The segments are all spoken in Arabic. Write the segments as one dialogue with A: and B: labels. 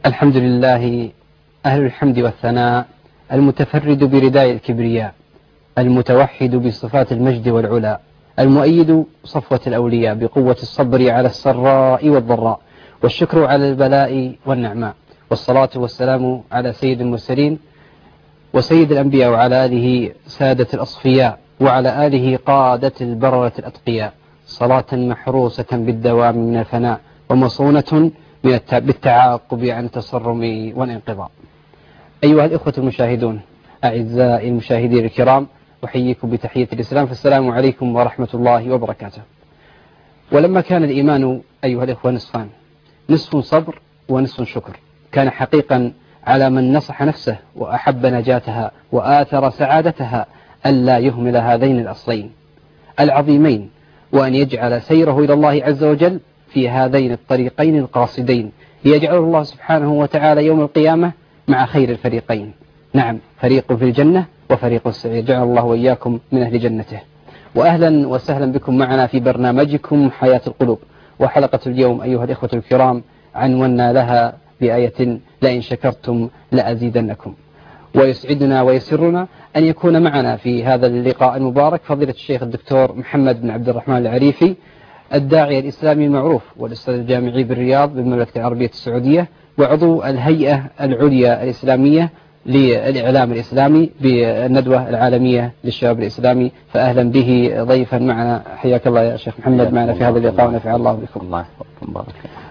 A: الحمد لله أهل الحمد والثناء، المتفرد برداء الكبرياء، المتوحد بصفات المجد والعلا، المؤيد صفوة الأولياء بقوة الصبر على السراء والضراء، والشكر على البلاء والنعماء، والصلاة والسلام على سيد المرسلين وسيد الأنبياء وعلى آله سادة الأصفياء وعلى آله قادة البررة الأتقياء، صلاة محروسة بالدوام من الفناء ومصونة بالتعاقب عن التصرم والانقضاء. أيها الإخوة المشاهدون، أعزائي المشاهدين الكرام، أحييكم بتحية الإسلام، فالسلام عليكم ورحمة الله وبركاته. ولما كان الإيمان أيها الإخوة نصفان، نصف صبر ونصف شكر، كان حقيقا على من نصح نفسه وأحب نجاتها وآثر سعادتها ألا يهمل هذين الأصلين العظيمين، وأن يجعل سيره إلى الله عز وجل في هذين الطريقين القاصدين، يجعل الله سبحانه وتعالى يوم القيامة مع خير الفريقين. نعم، فريق في الجنة وفريق السعير، جعل الله وإياكم من أهل جنته. وأهلا وسهلا بكم معنا في برنامجكم حياة القلوب. وحلقة اليوم أيها الإخوة الكرام عنونا لها بآية: لئن شكرتم لأزيدنكم. ويسعدنا ويسرنا أن يكون معنا في هذا اللقاء المبارك فضيلة الشيخ الدكتور محمد بن عبد الرحمن العريفي، الداعية الإسلامي المعروف والأستاذ الجامعي بالرياض بالمملكة العربية السعودية، وعضو الهيئة العليا الإسلامية للإعلام الإسلامي بالندوة العالمية للشباب الإسلامي. فأهلا به ضيفا معنا. حياك الله يا شيخ محمد معنا في هذا اللقاء، ونفع الله بكم.
B: الله يبارك.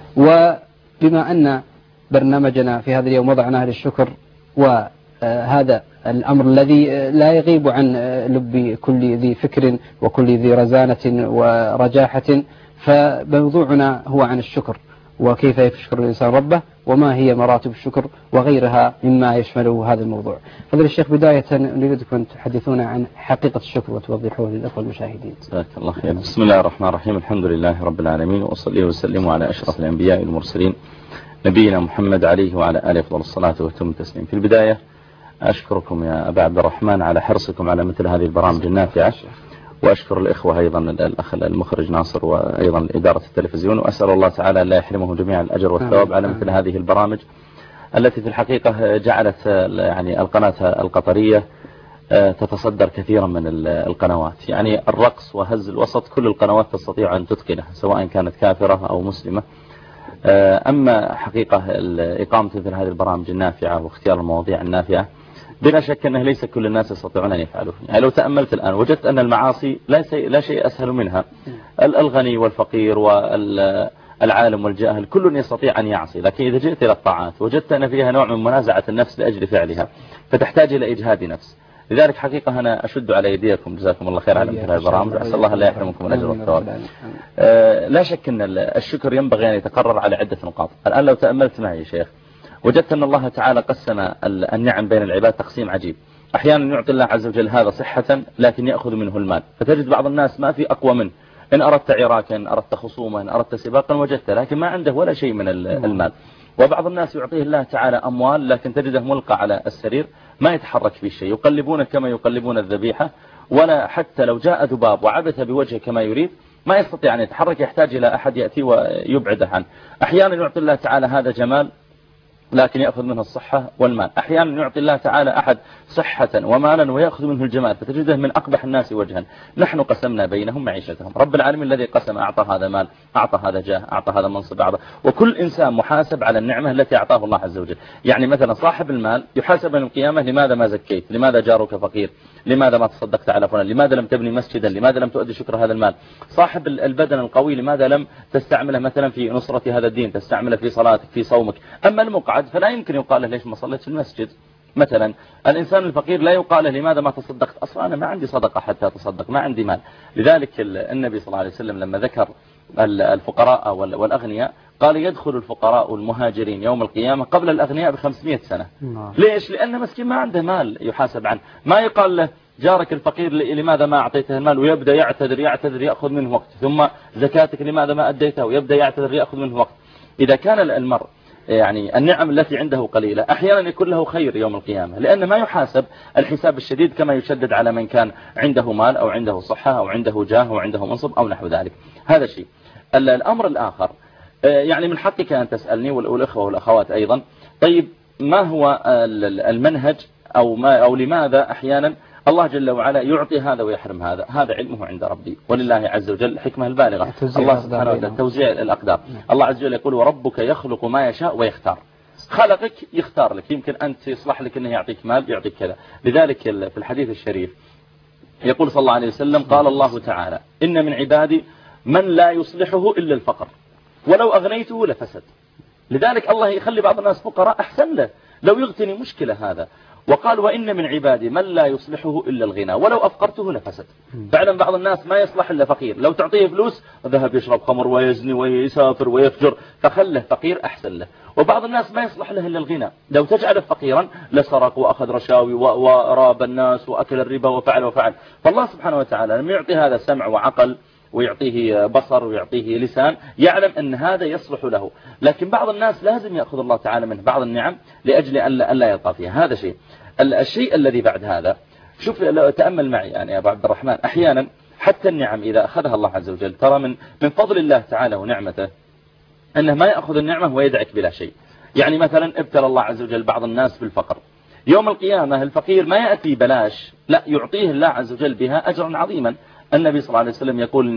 A: وبما أن برنامجنا في هذا اليوم وضعناه للشكر، وهذا الأمر الذي لا يغيب عن لب كل ذي فكر وكل ذي رزانة ورجاحة، فموضوعنا هو عن الشكر، وكيف يشكر الإنسان ربه، وما هي مراتب الشكر، وغيرها مما يشمله هذا الموضوع. فضل الشيخ، بداية نريدكم أن تحدثونا عن حقيقة الشكر وتوضحوه للأخوة المشاهدين.
B: جزاك الله خير. بسم الله الرحمن الرحيم، الحمد لله رب العالمين، وأصلي وسلم على أشرف الأنبياء والمرسلين نبينا محمد عليه وعلى آله أفضل الصلاة والتم التسليم. في البداية أشكركم يا أبا عبد الرحمن على حرصكم على مثل هذه البرامج النافعة، وأشكر الإخوة أيضا الأخ المخرج ناصر وأيضا إدارة التلفزيون، وأسأل الله تعالى لا يحرمهم جميعا الأجر والثواب على مثل هذه البرامج التي في الحقيقة جعلت يعني القناة القطرية تتصدر كثيرا من القنوات. يعني الرقص وهز الوسط كل القنوات تستطيع أن تتقنه سواء كانت كافرة أو مسلمة. أما حقيقة إقامة مثل هذه البرامج النافعة واختيار المواضيع النافعة بلا شك أنه ليس كل الناس يستطيعون أن يفعلوه. يعني لو تأملت الآن وجدت أن المعاصي لا شيء أسهل منها. الغني والفقير والعالم والجاهل كل يستطيع أن يعصي، لكن إذا جئت إلى الطاعات وجدت أن فيها نوع من منازعة النفس لأجل فعلها، فتحتاج إلى إجهاد نفس. لذلك حقيقة أنا أشد على يديكم، جزاكم الله خير على مثل هذه البرامج، أسأل الله لا يحرمكم الأجر والثواب. لا شك أن الشكر ينبغي أن يتقرر على عدة نقاط. الآن لو تأملت معي يا شيخ وجدت أن الله تعالى قسم النعم بين العباد تقسيم عجيب. أحيانا يعطي الله عز وجل هذا صحة لكن يأخذ منه المال، فتجد بعض الناس ما في أقوى منه، إن أردت عراكا، إن أردت خصوما، إن أردت سباقا وجدت، لكن ما عنده ولا شيء من المال. وبعض الناس يعطيه الله تعالى أموال لكن تجده ملقى على السرير ما يتحرك في شيء، يقلبونه كما يقلبون الذبيحة، ولا حتى لو جاء ذباب وعبث بوجهه كما يريد ما يستطيع أن يتحرك، يحتاج إلى أحد يأتي ويبعده عنه. أحيانا يعطي الله تعالى هذا جمال لكن يأخذ منه الصحة والمال. أحيانا يعطي الله تعالى أحد صحة ومالا ويأخذ منه الجمال، فتجده من أقبح الناس وجها. نحن قسمنا بينهم معيشتهم. رب العالمين الذي قسم أعطى هذا مال، أعطى هذا جاه، أعطى هذا منصب، أعطى، وكل إنسان محاسب على النعمة التي أعطاه الله عز وجل. يعني مثلا صاحب المال يحاسب يوم القيامة: لماذا ما زكيت؟ لماذا جارك فقير؟ لماذا ما تصدقت على فلان؟ لماذا لم تبني مسجدا؟ لماذا لم تؤدي شكر هذا المال؟ صاحب البدن القوي لماذا لم تستعمله مثلا في نصرة هذا الدين، تستعمله في صلاتك، في صومك؟ أما المقعد فلا يمكن يقال له ليش ما صليت في المسجد مثلا. الإنسان الفقير لا يقال له لماذا ما تصدقت؟ أصلا أنا ما عندي صدقة حتى أتصدق، ما عندي مال. لذلك النبي صلى الله عليه وسلم لما ذكر الفقراء والأغنياء قال: يدخل الفقراء والمهاجرين يوم القيامة قبل الأغنياء ب500 سنة. ليش؟ لأن مسكين ما عنده مال يحاسب عنه. ما يقال له جارك الفقير لماذا ما أعطيته المال ويبدأ يعتذر يأخذ منه وقت، ثم زكاتك لماذا ما أديتها ويبدأ يعتذر يأخذ منه وقت. إذا كان المرء يعني النعم التي عنده قليلة أحيانا يكون له خير يوم القيامة، لأن ما يحاسب الحساب الشديد كما يشدد على من كان عنده مال أو عنده صحة أو عنده جاه أو عنده منصب أو نحو ذلك. هذا شيء. الأمر الآخر، يعني من حقك أن تسألني والأخوة والأخوات أيضا طيب ما هو المنهج أو لماذا أحيانا الله جل وعلا يعطي هذا ويحرم هذا؟ هذا علمه عند ربي، ولله عز وجل الحكمة البالغة. الله سبحانه وتعالى توزيع الأقدار. الله عز وجل يقول وربك يخلق ما يشاء ويختار. خلقك يختار لك، يمكن أنت يصلح لك أنه يعطيك مال يعطيك كذا. لذلك في الحديث الشريف يقول صلى الله عليه وسلم قال الله تعالى إن من عبادي من لا يصلحه إلا الفقر ولو أغنيته لفسد. لذلك الله يخلي بعض الناس فقراء أحسن له، لو يغتني مشكلة هذا. وقال وإن من عبادي من لا يصلحه إلا الغنى ولو أفقرته لفسد. فعلا بعض الناس ما يصلح إلا فقير، لو تعطيه فلوس ذهب يشرب خمر ويزني ويسافر ويفجر، فخله فقير أحسن له. وبعض الناس ما يصلح له إلا الغنى، لو تجعله فقيرا لسرق وأخذ رشاوي وراب الناس وأكل الربا وفعل. فالله سبحانه وتعالى لما يعطي هذا سمع وعقل ويعطيه بصر ويعطيه لسان يعلم أن هذا يصلح له. لكن بعض الناس لازم يأخذ الله تعالى منه بعض النعم لأجل أن لا يطغى فيها. هذا شيء. الشيء الذي بعد هذا، شوف لو تأمل معي يعني يا أبو عبد الرحمن، أحيانا حتى النعم إذا أخذها الله عز وجل ترى من فضل الله تعالى ونعمته أنه ما يأخذ النعمة ويدعك بلا شيء. يعني مثلا ابتلى الله عز وجل بعض الناس بالفقر، يوم القيامة الفقير ما يأتي بلاش، لا يعطيه الله عز وجل بها أجرا عظيما. النبي صلى الله عليه وسلم يقول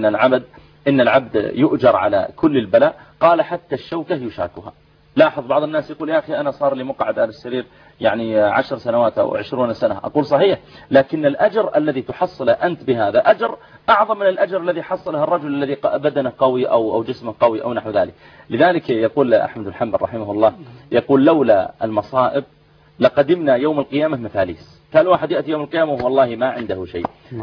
B: إن العبد يؤجر على كل البلاء، قال حتى الشوكة يشاكها. لاحظ بعض الناس يقول يا أخي أنا صار لي مقعد على السرير يعني 10 سنوات أو 20 سنة. أقول صحيح، لكن الأجر الذي تحصله أنت بهذا أجر أعظم من الأجر الذي حصله الرجل الذي بدنه قوي أو جسمه قوي أو نحو ذلك. لذلك يقول أحمد بن حنبل رحمه الله يقول لولا المصائب لقدمنا يوم القيامة مثاليس. كان الواحد يأتي يوم القيامة والله ما عنده شيء.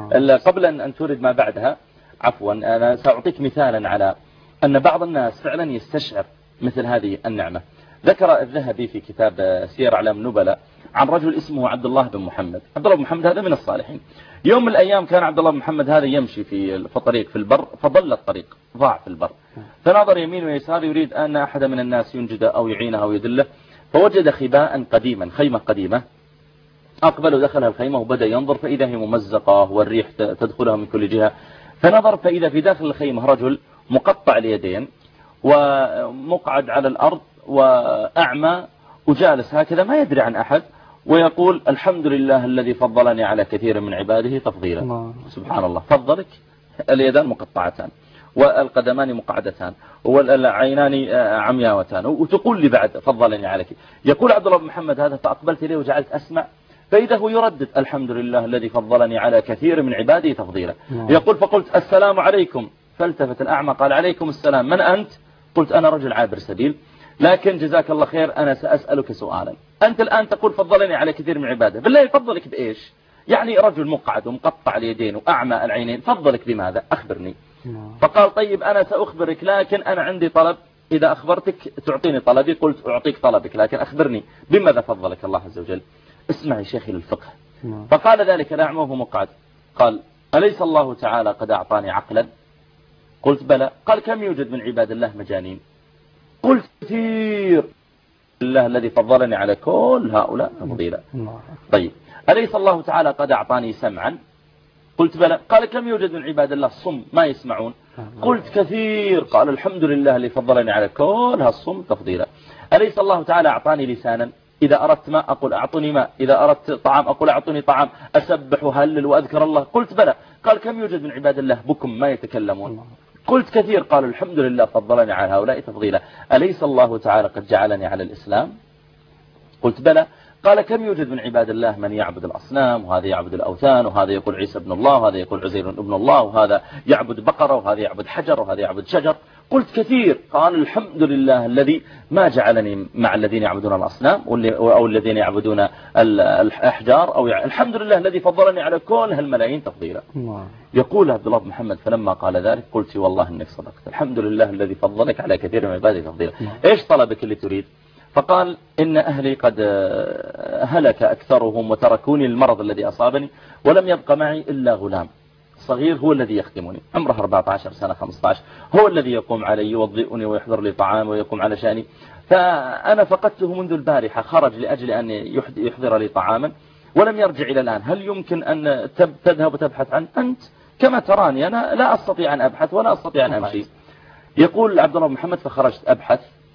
B: قبل أن تورد ما بعدها عفوا أنا سأعطيك مثالا على أن بعض الناس فعلا يستشعر مثل هذه النعمة. ذكر الذهبي في كتاب سير أعلام النبلاء عن رجل اسمه عبد الله بن محمد. عبد الله بن محمد هذا من الصالحين. يوم من الأيام كان عبد الله بن محمد هذا يمشي في الطريق في البر، فضل الطريق ضاع في البر، فنظر يمين ويسار يريد أن أحد من الناس ينجده أو يعينه أو يدله، فوجد خباء قديما، خيمة قديمة، أقبل ودخلها الخيمة وبدأ ينظر فإذا هي ممزقة والريح تدخلها من كل جهة. فنظر فإذا في داخل الخيمة رجل مقطع اليدين ومقعد على الأرض وأعمى وجالس هكذا ما يدري عن أحد، ويقول الحمد لله الذي فضلني على كثير من عباده تفضيلا. سبحان الله، فضلك. اليدان مقطعتان والقدمان مقعدتان والعينان عمياوتان وتقول لي بعد فضلني عليك. يقول عبد الله بن محمد هذا فأقبلت إليه وجعلت أسمع فإذا هو يردد الحمد لله الذي فضلني على كثير من عباده تفضيلا. يقول فقلت السلام عليكم، فالتفت الأعمى قال عليكم السلام، من أنت؟ قلت أنا رجل عابر سبيل، لكن جزاك الله خير أنا سأسألك سؤالا. أنت الآن تقول فضلني على كثير من عباده، بالله يفضلك بإيش؟ يعني رجل مقعد ومقطع اليدين وأعمى العينين، فضلك بماذا؟ أخبرني. فقال طيب أنا سأخبرك، لكن أنا عندي طلب، إذا أخبرتك تعطيني طلبي. قلت أعطيك طلبك، لكن أخبرني بماذا فضلك الله عز وجل؟ اسمعي شيخي للفقه. فقال ذلك الأعمى وهو مقعد، قال أليس الله تعالى قد أعطاني عقلا؟ قلت بلى. قال كم يوجد من عباد الله مجانين؟ قلت كثير، الله الذي فضلني على كل هؤلاء تفضيلا. طيب أليس الله تعالى قد أعطاني سمعا؟ قلت بلى. قال كم يوجد من عباد الله صم ما يسمعون؟ قلت كثير. قال الحمد لله الذي فضلني على كل هالصم تفضيلا. أليس الله تعالى أعطاني لسانا، إذا أردت ماء أقول أعطني ماء، إذا أردت طعام أقول أعطني طعام، أسبح وهلل وأذكر الله؟ قلت بلى. قال كم يوجد من عباد الله بكم ما يتكلمون؟ قلت كثير. قال الحمد لله فضلني على هؤلاء تفضيلا. أليس الله تعالى قد جعلني على الإسلام؟ قلت بلى. قال كم يوجد من عباد الله من يعبد الأصنام، وهذا يعبد الأوثان، وهذا يقول عيسى ابن الله، وهذا يقول عزير ابن الله، وهذا يعبد بقرة، وهذا يعبد حجر، وهذا يعبد شجر؟ قلت كثير. قال الحمد لله الذي ما جعلني مع الذين يعبدون الأصنام أو الذين يعبدون الأحجار، أو الحمد لله الذي فضلني على كل هالملايين تفضيلا. يقول عبد الله بن محمد فلما قال ذلك قلت والله إنك صدقت، الحمد لله الذي فضلك على كثير من عباده تفضيلا. إيش طلبك اللي تريد؟ فقال إن أهلي قد هلك أكثرهم وتركوني المرض الذي أصابني، ولم يبقى معي إلا غلام صغير هو الذي يخدمني، عمره 14 سنة 15، هو الذي يقوم علي يوضئني ويحضر لي طعام ويقوم على شأني. فأنا فقدته منذ البارحة، خرج لأجل أن يحضر لي طعاما ولم يرجع إلى الآن. هل يمكن أن تذهب وتبحث عنه؟ أنت كما تراني أنا لا أستطيع أن أبحث ولا أستطيع أن أمشي. يقول عبد الله بن محمد فخرجت أبحث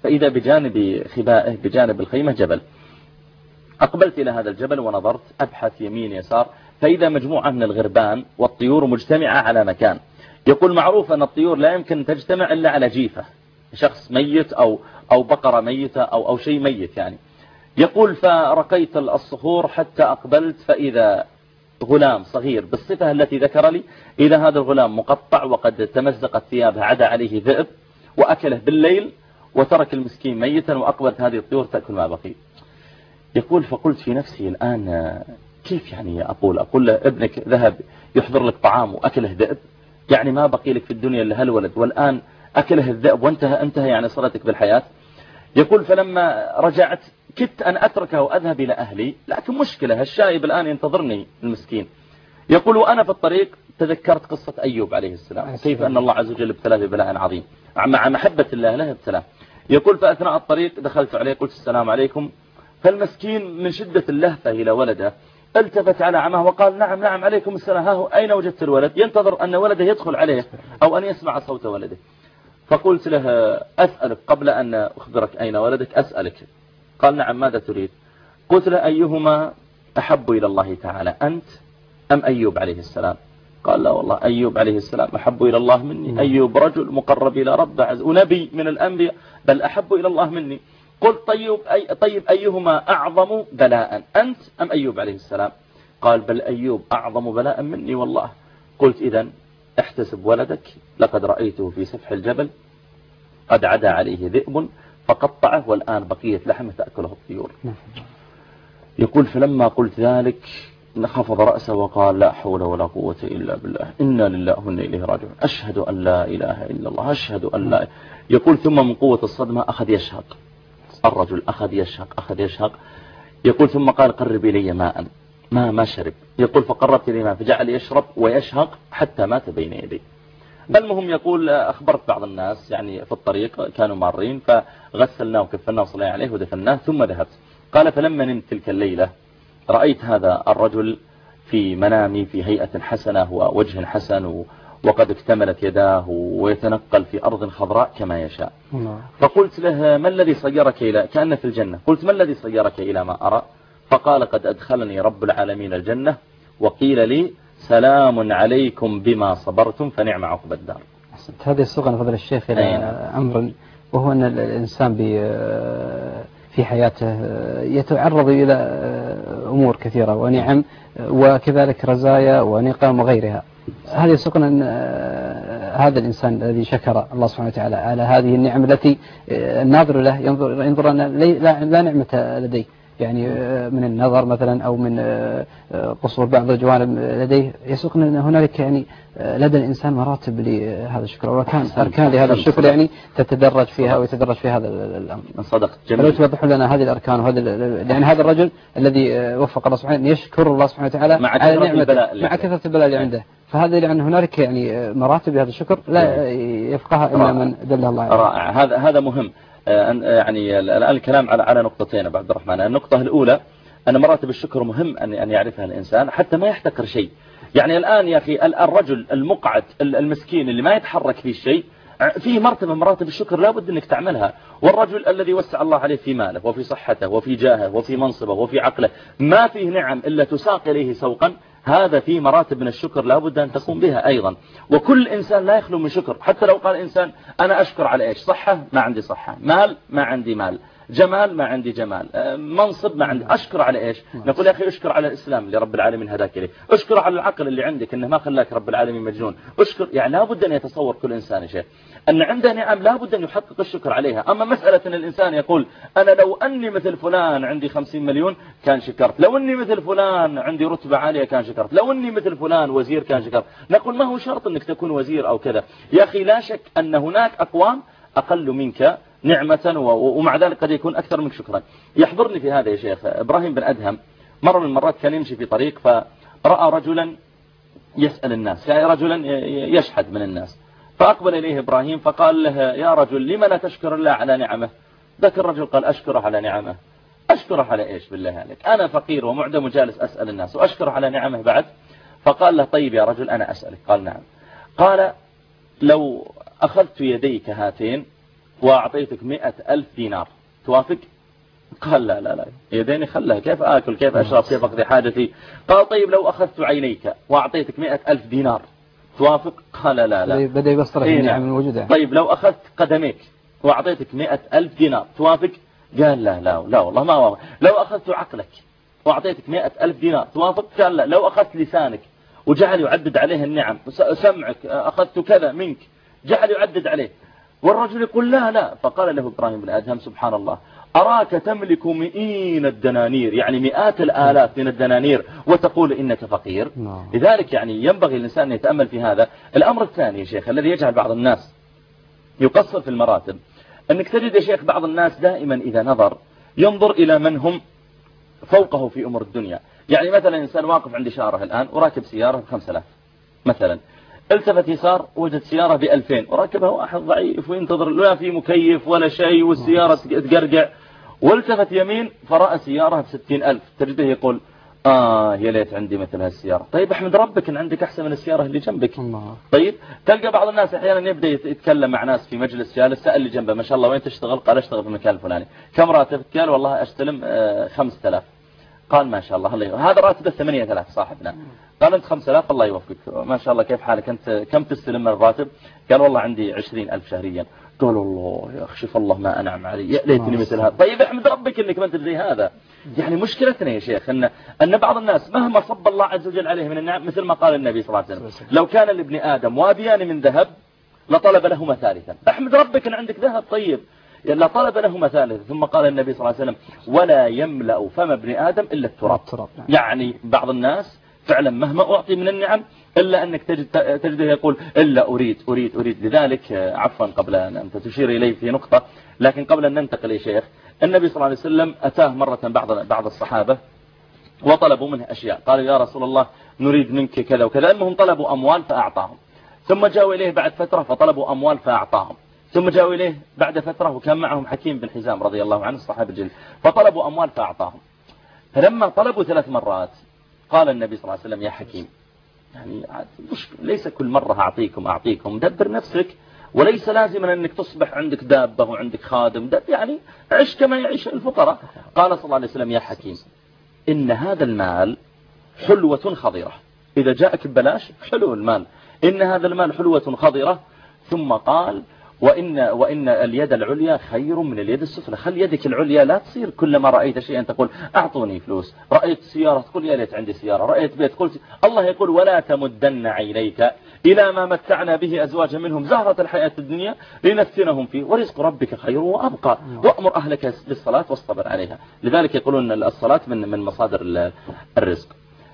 B: فإذا بجانب خبائه بجانب الخيمة جبل. أقبلت إلى هذا الجبل ونظرت أبحث يمين يسار، فإذا مجموعة من الغربان والطيور مجتمعة على مكان. يقول معروف أن الطيور لا يمكن تجتمع إلا على جيفة، شخص ميت أو بقرة ميتة أو شيء ميت يعني. يقول فرقيت الصخور حتى أقبلت، فإذا غلام صغير بالصفة التي ذكر لي، إذا هذا الغلام مقطع وقد تمزقت ثيابه، عدا عليه ذئب وأكله بالليل وترك المسكين ميتا، وأقبلت هذه الطيور تأكل ما بقي. يقول فقلت في نفسي الآن كيف يعني أقول له ابنك ذهب يحضر لك طعام وأكله ذئب، يعني ما بقي لك في الدنيا إلا هالولد، والآن أكله الذئب وانتهى يعني صلتك بالحياة. يقول فلما رجعت كدت أن أتركه وأذهب إلى أهلي، لكن مشكلة هالشايب الآن ينتظرني المسكين. يقول وأنا في الطريق تذكرت قصة أيوب عليه السلام، كيف أن الله عز وجل ابتلاه ببلاء عظيم، مع محبة الله له ابتلاه. يقول فأثناء الطريق دخلت عليه قلت السلام عليكم، فالمسكين من شدة اللهفة إلى ولده التفت على عمه وقال نعم عليكم السلام، ها هو أين وجدت الولد؟ ينتظر أن ولده يدخل عليه أو أن يسمع صوت ولده. فقلت له أسألك قبل أن أخبرك أين ولدك أسألك. قال نعم ماذا تريد؟ قلت له أيهما أحب إلى الله تعالى، أنت أم أيوب عليه السلام؟ قال لا والله أيوب عليه السلام أحب إلى الله مني، أيوب رجل مقرب إلى رب عز ونبي من الأنبياء، بل أحب إلى الله مني. قلت طيب أيهما أعظم بلاء، أنت أم أيوب عليه السلام؟ قال بل أيوب أعظم بلاء مني والله. قلت إذن احتسب ولدك، لقد رأيته في سفح الجبل قد عدا عليه ذئب فقطعه، والآن بقية لحمه تأكله الطيور. يقول فلما قلت ذلك خفض رأسه وقال لا حول ولا قوة إلا بالله، إنا لله وإنا إليه راجعون، أشهد أن لا إله إلا الله، أشهد أن لا. يقول ثم من قوة الصدمة أخذ يشهق الرجل، أخذ يشهق. يقول ثم قال قرب إلي ماء، ما شرب. يقول فقربت إلي ماء فجعل يشرب ويشهق حتى مات بين يدي. المهم يقول أخبرت بعض الناس يعني في الطريق كانوا مارين، فغسلناه وكفناه وصلينا عليه ودفناه ثم ذهبت. قال فلما نمت تلك الليلة رأيت هذا الرجل في منامي في هيئة حسنة ووجه حسن وقد اكتملت يداه ويتنقل في أرض خضراء كما يشاء. فقلت له ما الذي صيرك إلى كأن في الجنة، قلت ما الذي صيرك إلى ما أرى؟ فقال قد أدخلني رب العالمين الجنة وقيل لي سلام عليكم بما صبرتم فنعم عقب الدار.
A: هذه الصيغة فضل الشيخ إلى أمر، وهو أن الإنسان في حياته يتعرض إلى أمور كثيرة ونعم وكذلك رزايا ونقم وغيرها. هذه السكن هذا الإنسان الذي شكر الله سبحانه وتعالى على هذه النعم التي الناظر له ينظر أن لا نعمة لديه، يعني من النظر مثلا أو من قصور بعض الجوانب لديه، يسوق أن هنالك يعني لدى الإنسان مراتب لهذا الشكر، وكان أركان لهذا الشكر يعني تتدرج فيها ويتدرج في هذا الأمر.
B: صدقت جميل.
A: فلو توضح لنا هذه الأركان وهذا يعني هذا الرجل الذي وفق الله سبحانه يشكر الله سبحانه وتعالى على نعمته مع كثرة البلاء اللي عنده، فهذا لأن هنالك يعني مراتب لهذا الشكر لا يفقهها إلا من دله الله عليه.
B: رائع. هذا مهم. يعني الآن الكلام على نقطتين عبد الرحمن. النقطة الأولى أن مراتب الشكر مهم أن يعرفها الإنسان حتى ما يحتقر شيء. يعني الآن يا أخي الرجل المقعد المسكين اللي ما يتحرك فيه شيء فيه مرتبة مراتب الشكر لابد أنك تعملها. والرجل الذي وسع الله عليه في ماله وفي صحته وفي جاهه وفي منصبه وفي عقله ما فيه نعم إلا تساق إليه سوقا، هذا في مراتب من الشكر لابد أن تقوم بها أيضا. وكل إنسان لا يخلو من شكر، حتى لو قال إنسان أنا أشكر على إيش؟ صحة ما عندي صحة، مال ما عندي مال، جمال ما عندي جمال، منصب ما عندي، أشكر على إيش؟ نقول يا أخي أشكر على الإسلام اللي رب العالمين هداك إليه، أشكر على العقل اللي عندك إنه ما خلاك رب العالمين مجنون، أشكر. يعني لابد أن يتصور كل إنسان شيء أن عنده نعم لابد أن يحقق الشكر عليها. أما مسألة أن الإنسان يقول أنا لو أني مثل فلان عندي 50 مليون كان شكرت، لو أني مثل فلان عندي رتبة عالية كان شكرت، لو أني مثل فلان وزير كان شكرت. نقول ما هو شرط أنك تكون وزير أو كذا يا أخي، لا شك أن هناك أقوام أقل منك نعمة ومع ذلك قد يكون أكثر منك شكرا. يحضرني في هذا يا شيخ إبراهيم بن أدهم، مرة من المرات كان يمشي في طريق فرأى رجلا يسأل الناس، يعني رجلا يشحد من الناس، فأقبل إليه إبراهيم فقال له يا رجل لما لا تشكر الله على نعمه؟ ذاك الرجل قال أشكره على نعمه. أشكره على إيش بالله عليك؟ أنا فقير ومعدم وجالس أسأل الناس وأشكره على نعمه بعد؟ فقال له طيب يا رجل أنا أسألك. قال نعم. قال لو أخذت يديك هاتين وأعطيتك 100,000 دينار توافق؟ قال لا لا لا يديني خلها، كيف آكل كيف أشرب كيف أقضي حاجتي؟ قال طيب لو أخذت عينيك وأعطيتك 100,000 دينار توافق؟ قال لا لا.
A: بدأ يبصرك النعم الموجودة.
B: طيب لو أخذت قدميك وأعطيتك 100,000 دينار توافق؟ قال لا لا لا والله ما وافق. لو أخذت عقلك وأعطيتك 100,000 دينار توافق؟ قال لا. لو أخذت لسانك وجعل يعدد عليه النعم، سمعك أخذت كذا منك جعل يعدد عليه، والرجل يقول لا لا. فقال له إبراهيم بن أدهم سبحان الله أراك تملك مئين الدنانير، يعني مئات الآلاف من الدنانير، وتقول إنك فقير. لذلك يعني ينبغي الإنسان أن يتأمل في هذا. الأمر الثاني يا شيخ الذي يجعل بعض الناس يقصر في المراتب، أنك تجد يا شيخ بعض الناس دائما إذا نظر ينظر إلى من هم فوقه في أمور الدنيا. يعني مثلا إنسان واقف عند إشارة الآن وراكب سيارة ب5,000 مثلا، التفت يسار وجد سيارة ب2,000 وراكبها واحد ضعيف وينتظر لا في مكيف ولا شيء والسيارة تقرقع، والتفت يمين فرأى سيارة ب60,000 تجده يقول يا ليت عندي مثل هالسيارة. طيب احمد ربك ان عندك احسن من السيارة اللي جنبك. طيب تلقى بعض الناس احيانا يبدأ يتكلم مع ناس في مجلس جالس، سأل اللي جنبه ما شاء الله وين تشتغل؟ قال اشتغل في المكان الفلاني. كم راتبك؟ قال والله استلم 5,000. قال ما شاء الله الله يوفقك. هذا راتبه 8,000 صاحبنا. قال انت 5,000 الله يوفقك ما شاء الله كيف حالك انت كم تستلم من الراتب؟ قال والله عندي 20,000 شهريا. قال الله يا اخي شوف الله ما انعم علي، يا ليتني مثل هذا. طيب احمد ربك انك ما انت زي هذا. يعني مشكلتنا يا شيخ ان بعض الناس مهما صب الله عز وجل عليه من النعم، مثل ما قال النبي صلى الله عليه وسلم لو كان لابن ادم واديان من ذهب لطلب لهما ثالثا. احمد ربك ان عندك ذهب طيب لا طلب لهما ثالثا. ثم قال النبي صلى الله عليه وسلم ولا يملأ فم ابن آدم إلا التراب. يعني بعض الناس فعلا مهما أعطي من النعم إلا أنك تجده يقول إلا أريد أريد أريد. لذلك عفوا قبل أن أنت تشير إليه في نقطة، لكن قبل أن ننتقل يا شيخ، النبي صلى الله عليه وسلم أتاه مرة بعض الصحابة وطلبوا منه أشياء، قالوا يا رسول الله نريد منك كذا وكذا. المهم طلبوا أموال فأعطاهم، ثم جاءوا إليه بعد فترة فطلبوا أموال فأعطاهم، ثم جاءوا إليه بعد فترة وكان معهم حكيم بن حزام رضي الله عنه الصحابي الجليل فطلبوا أموال فأعطاهم. فلما طلبوا 3 مرات قال النبي صلى الله عليه وسلم يا حكيم يعني ليس كل مرة أعطيكم دبر نفسك، وليس لازما أنك تصبح عندك دابة وعندك خادم، يعني عش كما يعيش الفقراء. قال صلى الله عليه وسلم يا حكيم إن هذا المال حلوة خضرة، إذا جاءك ببلاش حلو المال، إن هذا المال حلوة خضرة. ثم قال وإن اليد العليا خير من اليد السفلى. خل يدك العليا لا تصير كلما رأيت شيئا تقول أعطوني فلوس، رأيت سيارة تقول يا ليت عندي سيارة، رأيت بيت قلت. الله يقول ولا تمدن عينيك إلى ما متعنا به أزواجا منهم زهرة الحياة الدنيا لنفتنهم فيه ورزق ربك خير وأبقى وأمر أهلك بالصلاة واصطبر عليها. لذلك يقولون الصلاة من مصادر الرزق.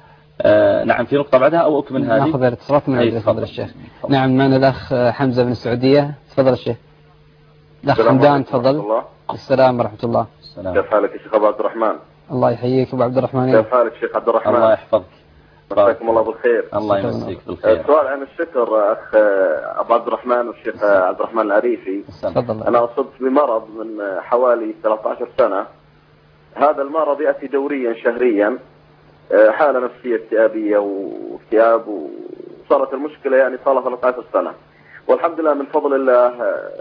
B: نعم في نقطة بعدها أو أكمل هذه؟
A: نأخذ الاتصالات من تفضل الشيخ. نعم معنا الأخ حمزة من السعودية، تفضل الشيخ. الأخ حمدان تفضل. السلام ورحمة الله.
C: كيف حالك يا شيخ أبو عبد الرحمن؟
A: الله يحييك أبو عبد الرحمن.
C: كيف حالك شيخ عبد الرحمن؟
B: الله يحفظك.
C: مساكم الله بالخير.
B: الله يمسيك بالخير.
C: السؤال عن الشكر أخ أبو عبد الرحمن والشيخ عبد الرحمن العريفي.
A: تفضل.
C: أنا أصبت بمرض من حوالي 13 سنة. هذا المرض يأتي دوريا شهريا، حالة نفسية اكتئابية واكتئاب، وصارت المشكلة يعني صار لها 13 سنة، والحمد لله من فضل الله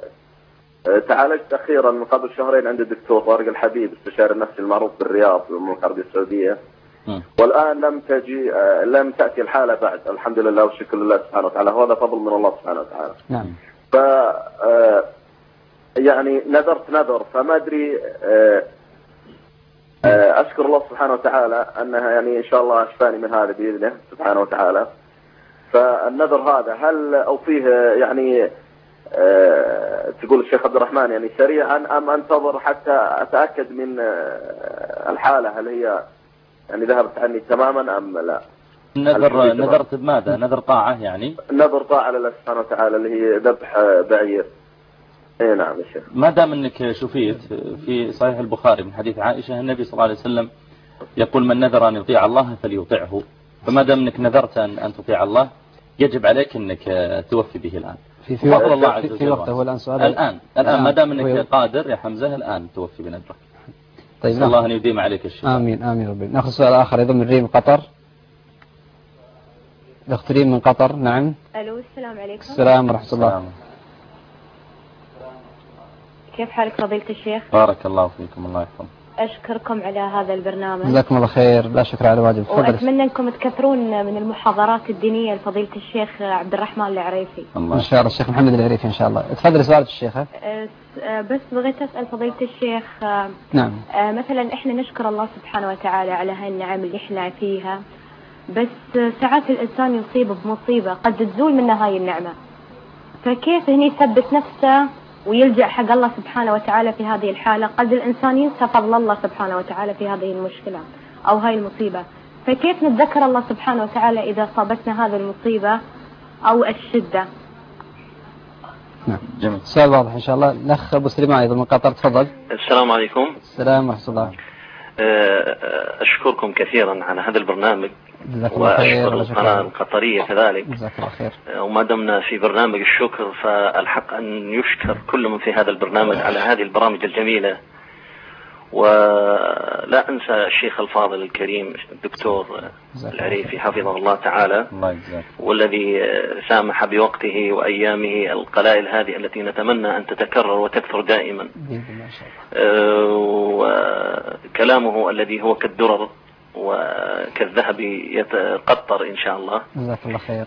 C: تعالجت أخيرا من قبل شهرين عند الدكتور طارق الحبيب استشاري النفسي المعروف بالرياض في المملكة العربية السعودية. والآن لم تأتي الحالة بعد، الحمد لله والشكر لله سبحانه وتعالى، وهذا فضل من الله سبحانه وتعالى.
A: نعم.
C: ف يعني نذر فما أدري، أشكر الله سبحانه وتعالى أنها يعني إن شاء الله أشفاني من هذا بإذنه سبحانه وتعالى. فالنذر هذا هل أوفيه يعني تقول الشيخ عبد الرحمن يعني سريعا أم أنتظر حتى أتأكد من الحالة هل هي يعني ذهبت عني تماما أم لا؟
B: نذرت بماذا؟ نذر طاعة يعني؟
C: نذر طاعة لله سبحانه وتعالى اللي هي ذبح بعير. اي نعم يا شيخ.
B: ما دام انك شفيت في صحيح البخاري من حديث عائشة النبي صلى الله عليه وسلم يقول من نذر أن يطيع الله فليطيعه، فما دام انك نذرت أن تطيع الله يجب عليك انك توفي به الآن.
A: في وقت الله عز وجل. في وقته هو الآن سؤال.
B: الآن ما دام انك قادر يا حمزة الآن توفي بنذرك. طيب نسأل الله أن يديم عليك الشفاء.
A: آمين آمين ربي. نأخذ سؤال آخر أيضا من ريم قطر. الأخت ريم من قطر. نعم.
D: ألو السلام عليكم.
A: السلام ورحمة الله.
D: كيف حالك فضيلة الشيخ؟
B: بارك الله فيكم، الله يحفظك.
D: أشكركم على هذا البرنامج.
A: جزاكم الله خير، لا شكر على واجب.
D: وأتمنى أنكم تكثرون من المحاضرات الدينية لفضيلة الشيخ عبد الرحمن العريفي.
A: إن شاء الله الشيخ محمد العريفي إن شاء الله. تفضل سؤال الشيخ.
D: بس بغيت أسأل فضيلة الشيخ.
A: نعم.
D: مثلا إحنا نشكر الله سبحانه وتعالى على هاي النعم اللي إحنا فيها، بس ساعات الإنسان يصيب بمصيبة قد تزول منها هاي النعمة، فكيف هني يثبت نفسه ويلجأ حق الله سبحانه وتعالى في هذه الحالة؟ قد الإنسان ينسى فضل الله سبحانه وتعالى في هذه المشكلة أو هاي المصيبة، فكيف نتذكر الله سبحانه وتعالى إذا صابتنا هذه المصيبة أو الشدة؟
A: نعم جميل، سؤال واضح إن شاء الله. الأخ أبو سليمان أيضا من قطر، تفضل.
E: السلام عليكم.
A: السلام ورحمة الله.
E: أشكركم كثيرا على هذا البرنامج
A: وأشكر
E: القناة القطرية كذلك.
A: جزاك الله خير.
E: وما دمنا في برنامج الشكر فالحق أن يشكر كل من في هذا البرنامج على هذه البرامج الجميلة. ولا أنسى الشيخ الفاضل الكريم الدكتور العريفي حفظه الله تعالى، والذي سامح بوقته وأيامه القلائل هذه التي نتمنى أن تتكرر وتكثر دائما. وكلامه الذي هو كالدرر وكالذهب يتقطر إن شاء الله.
A: جزاك الله خير.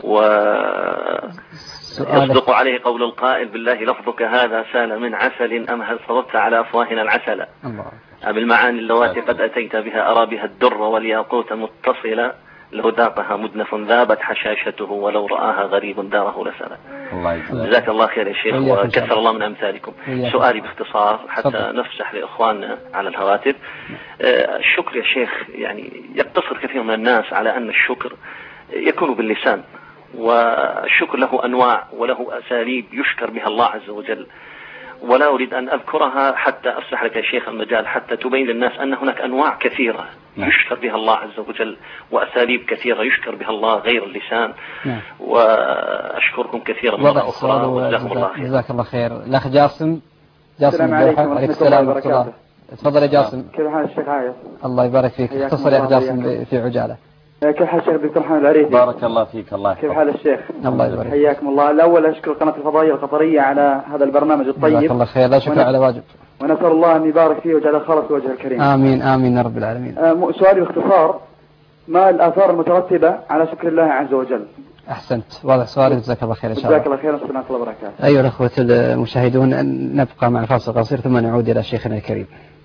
E: يصدق عليه قول القائل: بالله لفظك هذا سال من عسل أم هل صببت على أفواهنا العسل. أم المعاني اللواتي قد أتيت بها أرى بها الدر والياقوت متصلة، له ذاقها مدنف ذابت حشاشته ولو رآها غريب داره لسلا. جزاك الله خير يا شيخ وكثر الله من أمثالكم. سؤالي باختصار حتى نفسح لإخواننا على الهواتف. الشكر يا شيخ يعني يقتصر كثير من الناس على أن الشكر يكون باللسان، والشكر له أنواع وله أساليب يشكر بها الله عز وجل، ولا أريد أن أذكرها حتى أفسح لك يا شيخ المجال حتى تبين للناس أن هناك أنواع كثيرة يشكر بها الله عز وجل وأساليب كثيرة يشكر بها الله غير اللسان. وأشكركم كثيرا مرة أخرى وجزاكم الله خير.
A: جزاك الله خير. الأخ جاسم.
F: السلام عليكم ورحمة الله وبركاته.
A: تفضل يا جاسم.
F: كيف حال الشيخ عايض؟
A: الله يبارك فيك. اختصر يا جاسم في عجالة.
F: كيف حال الشيخ دكتور محمد العريفي؟
B: بارك الله فيك. الله
F: كيف حال الشيخ؟
A: الله يبارك فيك.
F: حياكم الله. الأول أشكر قناة الفضائية القطرية على هذا البرنامج الطيب.
A: جزاك الله خير، لا شكر على واجب.
F: ونسأل الله أن يبارك فيه وجعل خالص وجه الكريم.
A: آمين آمين يا رب العالمين.
F: سؤالي باختصار: ما الآثار المترتبة على شكر الله عز وجل؟
A: أحسنت، واضح سؤالك. جزاك الله خير إن شاء الله.
F: جزاك الله خير. السلام عليكم ورحمة الله وبركاته.
A: أيها الأخوة المشاهدون، نبقى مع فاصل قصير ثم نعود إلى شيخنا الكريم.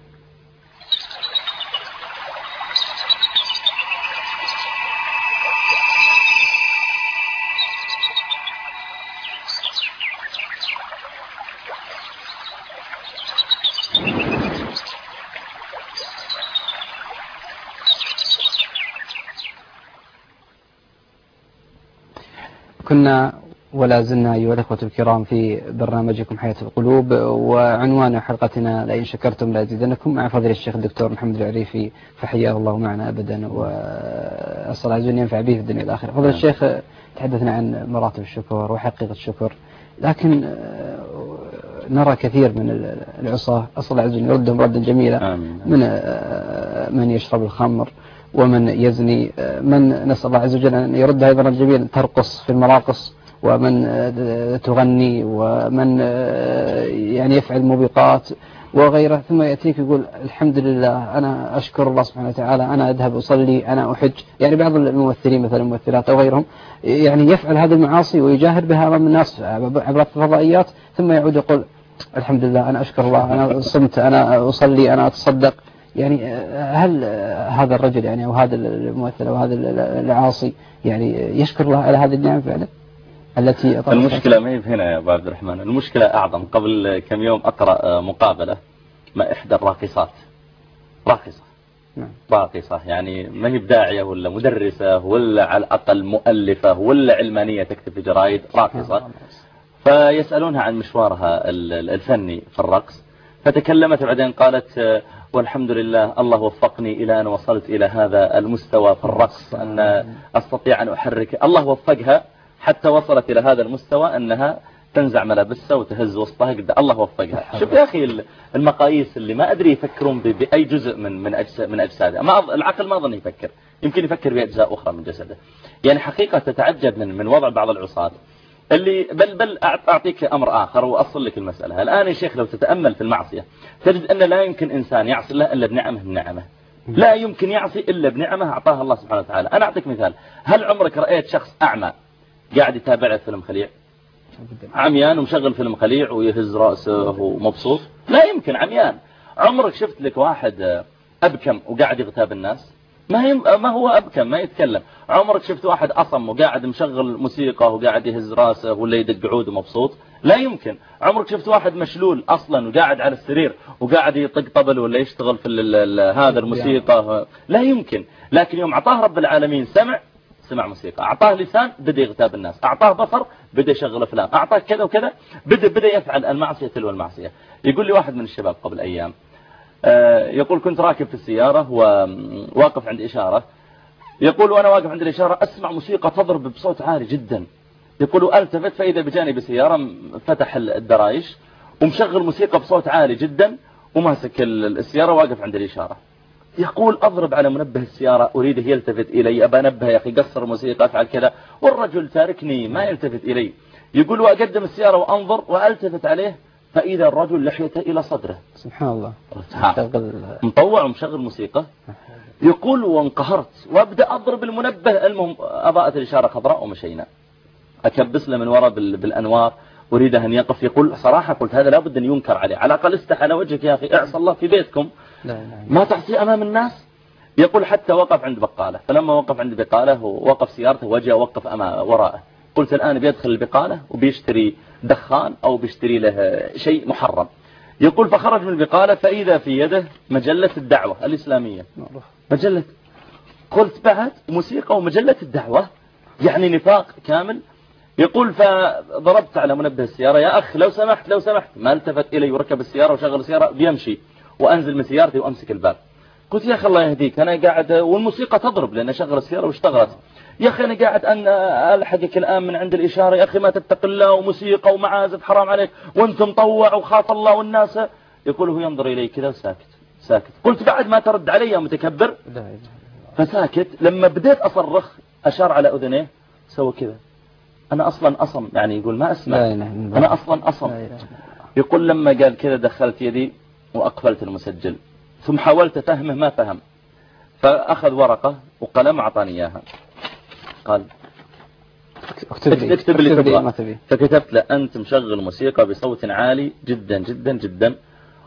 A: كنا ولا زلنا أيها الأخوة الكرام في برنامجكم حياة القلوب، وعنوان حلقتنا لئن شكرتم لأزيدنكم، مع فضيلة الشيخ الدكتور محمد العريفي فحياه الله معنا أبدا، وأسأل عز وجل ينفع به في الدنيا والآخرة. فضيلة الشيخ تحدثنا عن مراتب الشكر وحقيقة الشكر، لكن نرى كثير من العصاة أسأل الله عز وجل يردهم ردا جميلا، من يشرب الخمر ومن يزني، من نسأل الله عز وجل أن يرد أيضا الجميل ترقص في المراقص، ومن تغني، ومن يعني يفعل موبقات وغيره، ثم يأتيك يقول الحمد لله أنا أشكر الله سبحانه وتعالى، أنا أذهب أصلي، أنا أحج. يعني بعض الممثلين مثلا الممثلات أو غيرهم يعني يفعل هذه المعاصي ويجاهر بها أمام الناس عبر الفضائيات، ثم يعود يقول الحمد لله أنا أشكر الله، أنا صمت، أنا أصلي، أنا أتصدق. يعني هل هذا الرجل يعني أو هذا الممثل أو هذا العاصي يعني يشكر الله على هذه النعم فعلا التي
B: المشكلة ما هي هنا يا أبو عبد الرحمن، المشكلة أعظم. قبل كم يوم أقرأ مقابلة مع إحدى الراقصات، راقصة يعني ما هي بداعية ولا مدرسة ولا على الأقل مؤلفة ولا علمانية تكتب في جرايد، راقصة. فيسألونها عن مشوارها الفني في الرقص، فتكلمت بعدين قالت والحمد لله الله وفقني إلى أن وصلت إلى هذا المستوى في الرقص، أن أستطيع أن أحرك. الله وفقها حتى وصلت إلى هذا المستوى أنها تنزع ملابسها وتهز وسطها الله وفقها. شوف يا أخي المقاييس اللي ما أدري يفكرون بأي جزء من أجسادها. العقل ما أظن يفكر، يمكن يفكر بأجزاء أخرى من جسده. يعني حقيقة تتعجب من وضع بعض العصاة. اللي بل أعطيك أمر آخر وأصل لك المسألة. الآن يا شيخ لو تتأمل في المعصية تجد أن لا يمكن إنسان يعصي الله إلا بنعمه من نعمه، لا يمكن يعصي إلا بنعمه أعطاها الله سبحانه وتعالى. أنا أعطيك مثال، هل عمرك رأيت شخص أعمى قاعد يتابع فيلم خليع؟ عميان ومشغل فيلم خليع ويهز رأسه ومبسوط؟ لا يمكن، عميان. عمرك شفت لك واحد أبكم وقاعد يغتاب الناس؟ ما هو أبكم، ما يتكلم. عمرك شفت واحد أصم وقاعد مشغل موسيقى وقاعد يهز راسه ولا يدق عود ومبسوط؟ لا يمكن. عمرك شفت واحد مشلول أصلا وقاعد على السرير وقاعد يطق طبل ولا يشتغل في هذا الموسيقى؟ لا يمكن. لكن يوم أعطاه رب العالمين سمع موسيقى، أعطاه لسان بدأ يغتاب الناس، أعطاه بصر بدأ يشغل أفلام، أعطاه كذا وكذا بدأ يفعل المعصية تلو المعصية. يقول لي واحد من الشباب قبل أيام، يقول كنت راكب في السيارة وواقف عند إشارة، يقول وأنا واقف عند الإشارة أسمع موسيقى تضرب بصوت عالي جدا، يقول ألتفت فإذا بجانب سيارة فتح الدرايش ومشغل موسيقى بصوت عالي جدا وماسك السيارة واقف عند الإشارة. يقول أضرب على منبه السيارة أريده يلتفت إلي، أبى أنبه يا أخي قصر الموسيقى أفعل كذا، والرجل تاركني ما يلتفت إلي. يقول وأقدم السيارة وأنظر وألتفت عليه فإذا الرجل لحيته إلى صدره.
A: سبحان الله،
B: مطوع ومشغل موسيقى. يقول وانقهرت وأبدأ أضرب المنبه، المهم أضاءت الإشارة خضراء ومشينا. أكبس له من وراء بالأنوار أريده أن يقف. يقول صراحة قلت هذا لابد أن ينكر عليه، على الأقل استح على وجهك يا أخي، اعصى الله في بيتكم، ما تعصي أمام الناس. يقول حتى وقف عند بقالة، فلما وقف عند بقالة ووقف سيارته وجاء وقف وراءه، قلت الآن بيدخل البقالة وبيشتري دخان أو بيشتري له شيء محرم. يقول فخرج من البقالة فإذا في يده مجلة الدعوة الإسلامية، مجلة. قلت بعد موسيقى ومجلة الدعوة، يعني نفاق كامل. يقول فضربت على منبه السيارة، يا أخ لو سمحت، ما التفت إلي وركب السيارة وشغل السيارة بيمشي، وأنزل من سيارتي وأمسك الباب. قلت يا أخي الله يهديك، أنا قاعد والموسيقى تضرب لأن شغل السيارة واشتغلت، يا أخي أنا قاعد أن ألحقك الآن من عند الإشارة، يا أخي ما تتق الله وموسيقى ومعازف حرام عليك وأنت مطوع وخاف الله والناس. يقول هو ينظر إلي كذا ساكت. قلت بعد ما ترد علي يا متكبر؟ فساكت. لما بديت أصرخ أشار على أذنيه سوى كذا. أنا أصلا أصم، يعني يقول ما أسمع، أنا أصلا أصم. يقول لما قال كذا دخلت يدي وأقفلت المسجل، ثم حاولت فهمه ما فهم، فأخذ ورقة وقلم أعطاني إياها، قال اكتب اللي تبغى. فكتبت له أنت مشغل موسيقى بصوت عالي جدا جدا جدا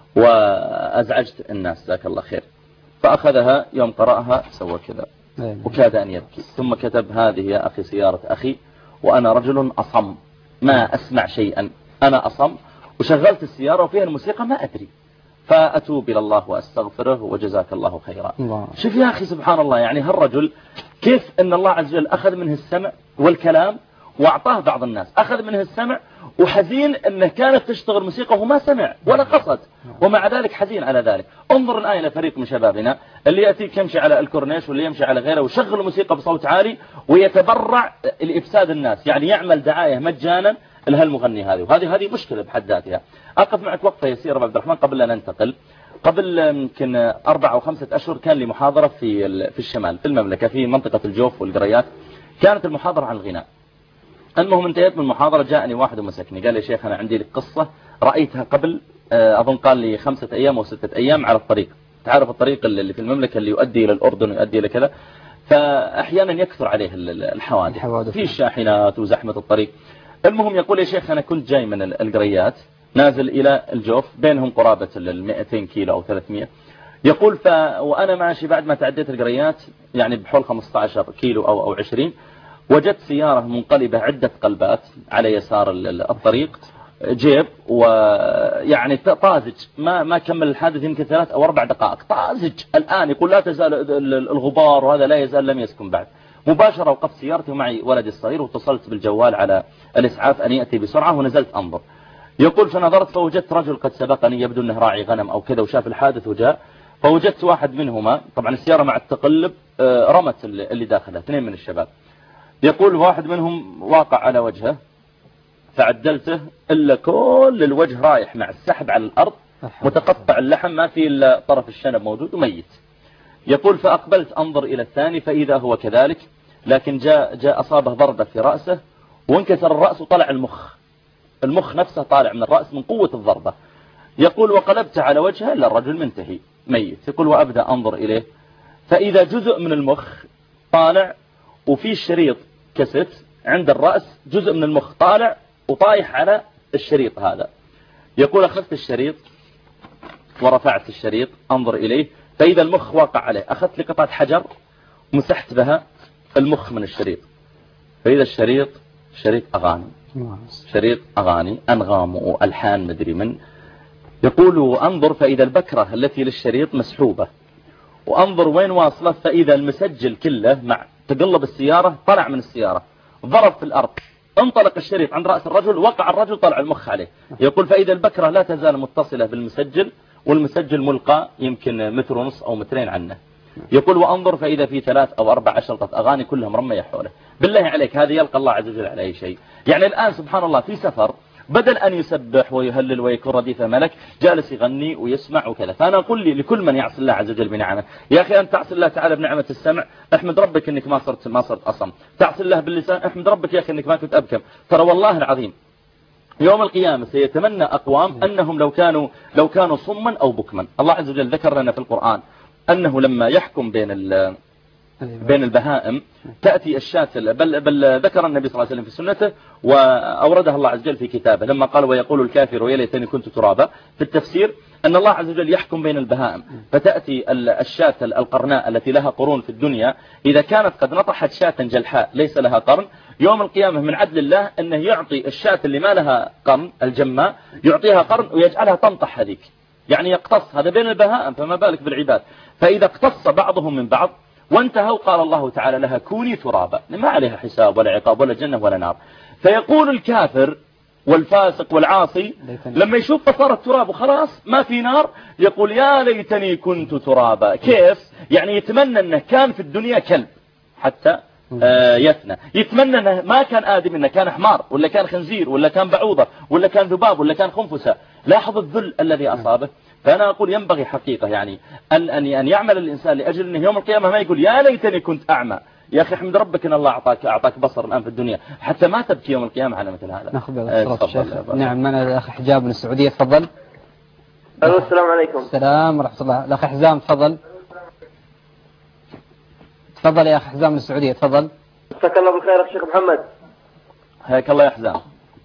B: وأزعجت الناس جزاك الله خير. فأخذها يوم قرأها سوى كذا وكاد أن يبكي، ثم كتب هذه يا أخي سيارة أخي وأنا رجل أصم ما أسمع شيئا، أنا أصم وشغلت السيارة وفيها الموسيقى ما أدري، فأتوب إلى الله وأستغفره وجزاك الله خيرا. شوف يا أخي سبحان الله، يعني هالرجل كيف أن الله عز وجل أخذ منه السمع والكلام وأعطاه بعض الناس، أخذ منه السمع وحزين أنه كانت تشتغل موسيقى وهو ما سمع ولا قصد، ومع ذلك حزين على ذلك. انظر الآن إلى فريق من شبابنا اللي يأتيك يمشي على الكورنيش واللي يمشي على غيره ويشغل موسيقى بصوت عالي ويتبرع لإفساد الناس، يعني يعمل دعاية مجانا لهالمغني هذه، وهذه مشكلة بحد ذاتها. أقف معك وقفة يسيرة أبو عبد الرحمن قبل أن ننتقل. قبل يمكن 4 أو 5 أشهر كان لي محاضرة في الشمال في المملكة في منطقة الجوف والقريات، كانت المحاضرة عن الغناء. المهم انتهيت من المحاضرة جاءني واحد ومسكني قال لي شيخ أنا عندي لك قصة رأيتها قبل أظن قال لي 5 أيام أو 6 أيام على الطريق، تعرف الطريق اللي في المملكة اللي يؤدي إلى الأردن ويؤدي إلى كذا، فأحيانا يكثر عليه الحوادث في الشاحنات وزحمة الطريق. المهم يقول يا شيخ أنا كنت جاي من القريات نازل إلى الجوف بينهم قرابة 200 كيلو أو 300. يقول وأنا ماشي بعد ما تعديت القريات يعني بحول 15 كيلو أو 20 وجدت سيارة منقلبة عدة قلبات على يسار الطريق، جيب ويعني طازج ما كمل الحادث يمكن 3 أو 4 دقائق طازج الآن. يقول لا تزال الغبار وهذا لا يزال لم يسكن بعد. مباشرة وقفت سيارتي ومعي ولدي الصغير واتصلت بالجوال على الإسعاف أن يأتي بسرعة ونزلت أنظر. يقول فنظرت فوجدت رجل قد سبقني يبدو أنه راعي غنم أو كذا وشاف الحادث وجاء، فوجدت واحد منهما طبعا السيارة مع التقلب رمت اللي داخلها 2 من الشباب. يقول واحد منهم واقع على وجهه فعدلته إلا كل الوجه رايح مع السحب على الأرض متقطع اللحم ما في إلا طرف الشنب موجود وميت. يقول فأقبلت أنظر إلى الثاني فإذا هو كذلك، لكن جاء أصابه ضربة في رأسه وانكسر الرأس وطلع المخ نفسه طالع من الرأس من قوة الضربة. يقول وقلبت على وجهه إلا الرجل منتهي ميت. يقول وأبدأ أنظر إليه فإذا جزء من المخ طالع وفي الشريط كست عند الرأس، جزء من المخ طالع وطايح على الشريط هذا. يقول أخذت الشريط ورفعت الشريط أنظر إليه فإذا المخ واقع عليه. أخذت لي قطعة حجر ومسحت بها المخ من الشريط، فإذا الشريط شريط أغاني أنغام وألحان مدري من. يقول وأنظر فإذا البكرة التي للشريط مسحوبة، وأنظر وين واصلة فإذا المسجل كله مع تقلب السيارة طلع من السيارة ضرب في الأرض، انطلق الشريط عند رأس الرجل، وقع الرجل طلع المخ عليه. يقول فإذا البكرة لا تزال متصلة بالمسجل، والمسجل ملقى يمكن 1.5 متر أو 2 متر عنه. يقول وأنظر فإذا في 3 أو 4 أشرطة أغاني كلها مرمية حوله. بالله عليك هذا يلقى الله عز وجل على أي شيء؟ يعني الآن سبحان الله في سفر بدل أن يسبح ويهلل ويكون رديف ملك جالس يغني ويسمع وكذا. فأنا أقول لي لكل من يعصي الله عز وجل بنعمه، يا أخي أنت تعصي الله تعالى بنعمة السمع، احمد ربك أنك ما صرت أصم. تعصي الله باللسان، احمد ربك يا أخي أنك ما كنت أبكم. ترى والله العظيم يوم القيامة سيتمنى أقوام أنهم لو كانوا صما أو بكما. الله عز وجل ذكر لنا في القرآن أنه لما يحكم بين البهائم تأتي الشاة، بل ذكر النبي صلى الله عليه وسلم في سنته وأوردها الله عز وجل في كتابه لما قال ويقول الكافر ويا ليتني كنت ترابا. في التفسير أن الله عز وجل يحكم بين البهائم، فتأتي الشاة القرناء التي لها قرون في الدنيا إذا كانت قد نطحت شاة جلحاء ليس لها قرن، يوم القيامة من عدل الله أنه يعطي الشاة اللي ما لها قرن الجماء يعطيها قرن ويجعلها تنطح هذيك، يعني يقتص. هذا بين البهائم فما بالك بالعباد. فإذا اقتص بعضهم من بعض وانتهوا قال الله تعالى لها كوني ترابا، ما عليها حساب ولا عقاب ولا جنة ولا نار. فيقول الكافر والفاسق والعاصي لما يشوف صارت تراب وخلاص ما في نار يقول يا ليتني كنت ترابا. كيف؟ يعني يتمنى أنه كان في الدنيا كلب حتى يفنى، يتمنى أنه ما كان آدم، أنه كان حمار ولا كان خنزير ولا كان بعوضة ولا كان ذباب ولا كان خنفسة. لاحظ الذل الذي أصابه. فأنا أقول ينبغي حقيقة يعني أن يعمل الإنسان لأجل أنه يوم القيامة ما يقول يا ليتني كنت أعمى. يا أخي احمد ربك أن الله أعطاك بصر الآن في الدنيا حتى ما تبكي يوم القيامة على مثل هذا.
A: ناخذ نعم معنا الأخ حجاب من السعودية، تفضل.
G: السلام عليكم.
A: السلام ورحمة الله. الأخ حزام تفضل. تفضل يا أخ حزام من السعودية، تفضل.
G: مساك الله بالخير يا شيخ محمد.
B: حياك الله يا حزام.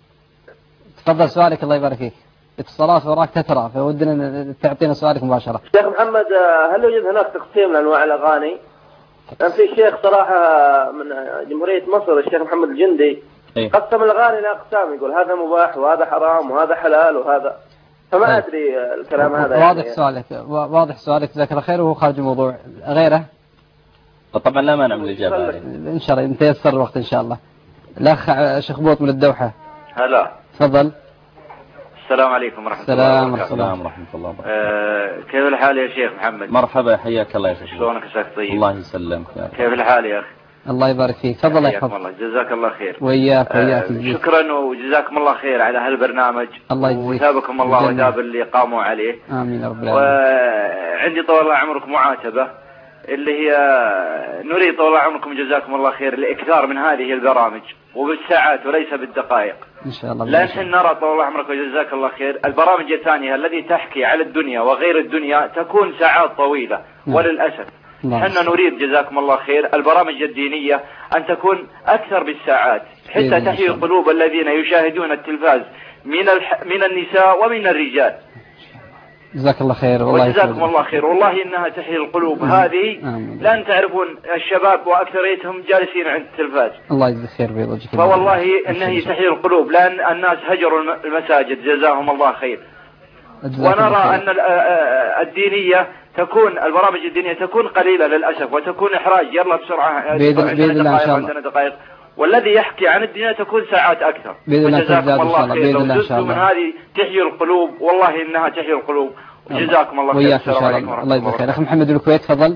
A: تفضل سؤالك الله يبارك فيك. اتصالات وراك تترى فودنا تعطينا سؤالك مباشرة.
G: شيخ محمد هل يوجد هناك تقسيم لأنواع الأغاني؟ كان في شيخ صراحة من جمهورية مصر الشيخ محمد الجندي قسم الأغاني لأقسام، يقول هذا مباح وهذا حرام وهذا حلال وهذا، فما أدري الكلام هذا.
A: واضح سؤالك جزاك الله خير وهو خارج الموضوع. غيره
B: طبعا لا مانع من الإجابة عليه
A: إن شاء الله يتيسر الوقت إن شاء الله. الأخ شخبوط من الدوحة.
H: هلا
A: تفضل.
H: السلام عليكم ورحمة الله وبركاته. كيف الحال يا شيخ محمد؟
B: مرحبا حياك الله يا شيخ.
H: شلونك يا شيخ طيب؟
B: الله يسلمك يا أخي.
H: كيف الحال يا أخي؟
A: الله يبارك فيك. تفضل يا
H: الله جزاك الله خير.
A: وياك
H: شكرا وجزاكم الله خير على هالبرنامج.
A: الله يجزيك.
H: وثابكم الله وثاب اللي قاموا عليه.
A: آمين يا رب
H: العالمين. وعندي طول الله عمركم معاتبة اللي هي نريد طول الله عمركم جزاكم الله خير الإكثار من هذه البرامج وبالساعات وليس بالدقائق
A: إن شاء الله.
H: لا نحن نرى طول الله عمركم جزاك الله خير البرامج الثانية التي تحكي على الدنيا وغير الدنيا تكون ساعات طويلة. وللأسف نحن نريد جزاكم الله خير البرامج الدينية أن تكون أكثر بالساعات حتى تحيي قلوب الذين يشاهدون التلفاز من النساء ومن الرجال.
A: جزاك الله خير والله.
H: وجزاكم الله خير والله إنها تحيي القلوب هذه. لأن تعرفون الشباب وأكثريتهم جالسين عند التلفاز.
A: الله يجزيك خير بيضجك.
H: فوالله إنها تحيي القلوب لأن الناس هجروا المساجد جزاهم الله خير. ونرى أن الدينية تكون البرامج الدينية تكون قليلة للأسف وتكون إحراج يلا بسرعة
A: بإذن الله إن شاء الله.
H: دقائق والذي يحكي عن الدنيا تكون ساعات أكثر.
A: وجزاكم
H: الله خير. لو جزء من هذه تحيي القلوب والله إنها تحيي القلوب. جزاكم الله خير.
A: السلام عليكم ورحمة الله وبركاته. الأخ محمد من الكويت تفضل.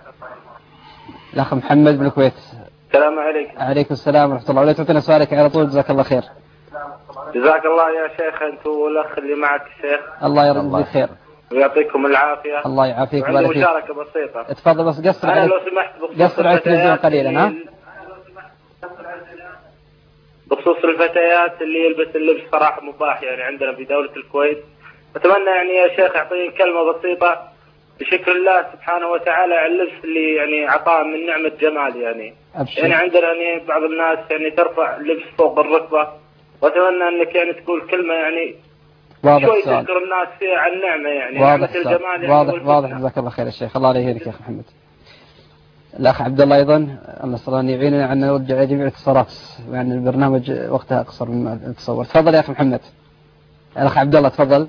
A: الأخ محمد من الكويت.
G: السلام عليكم.
A: عليكم السلام ورحمة الله. ولا تعطينا سؤالك على طول جزاك الله خير.
G: جزاك الله يا شيخ أنت والأخ اللي معك الشيخ.
A: الله يرضيك خير.
G: ويعطيكم العافية.
A: الله يعافيك.
G: عندي مشاركة بسيطة.
A: تفضل بس قصر على
G: لو سمحت
A: قصر على التلفزيون قليلا. ها
G: بخصوص الفتيات اللي يلبس اللبس صراحة مباح يعني عندنا في دولة الكويت. أتمنى يعني يا شيخ أعطيني كلمة بسيطة بشكر الله سبحانه وتعالى على اللبس اللي يعني عطاه من نعمة جمال يعني. يعني عندنا يعني بعض الناس يعني ترفع اللبس فوق الركبة، وأتمنى أنك يعني تقول كلمة يعني شوي تذكر الناس فيها عن النعمة يعني نعمة الجمال يعني.
A: واضح جزاك الله خير يا شيخ. الله يهديك يا أخي محمد. الأخ عبد الله أيضا نسأل الله يعيننا أن نرجع جميع الاتصالات، يعني البرنامج وقتها أقصر مما نتصور. تفضل يا أخي محمد. الأخ عبد الله تفضل.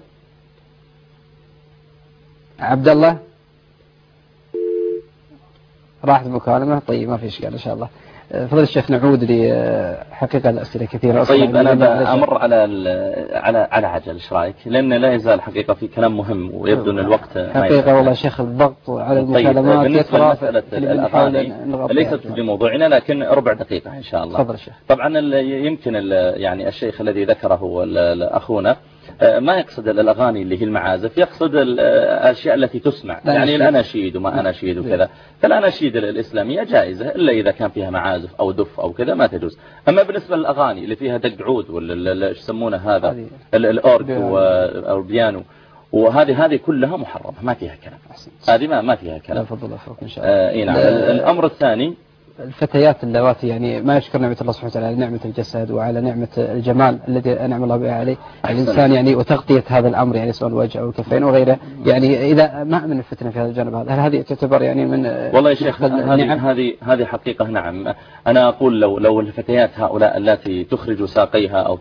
A: عبد الله راحت المكالمة. طيب ما في إشكال إن شاء الله. فضل الشيخ نعود لحقيقة الأسئلة كثيرة.
B: طيب أنا بأمر على عجل إيش رأيك؟ لأن لا يزال حقيقة في كلام مهم ويبدو أن الوقت
A: حقيقة والله شيخ الضغط على المكالمات.
B: طيب بالنسبة لمسألة الأغاني ليست بموضوعنا لكن ربع دقيقة إن شاء الله.
A: تفضل الشيخ.
B: طبعا يمكن يعني الشيخ الذي ذكره أخونا ما يقصد الأغاني اللي هي المعازف، يقصد الأشياء التي تسمع يعني الأناشيد وما أناشيد وكذا. فالأناشيد الإسلامية جائزة إلا إذا كان فيها معازف أو دف أو كذا ما تجوز. أما بالنسبة للأغاني اللي فيها دق عود ولا إيش يسمونه هذا الأورج أو البيانو وهذه كلها محرمة ما فيها كلام. هذه ما فيها كلام.
A: تفضل أخوك إن شاء الله.
B: نعم. الأمر الثاني
A: الفتيات اللواتي يعني ما يشكر نعمة الله سبحانه وتعالى على نعمة الجسد وعلى نعمة الجمال الذي أنعم الله بها عليه الإنسان يعني، وتغطية هذا الأمر يعني سواء الوجه أو الكفين وغيره. يعني إذا ما من الفتنة في هذا الجانب هذا، هل هذه تعتبر يعني من
B: والله يا شيخ هذه حقيقة نعم. أنا أقول لو الفتيات هؤلاء التي تخرج ساقيها أو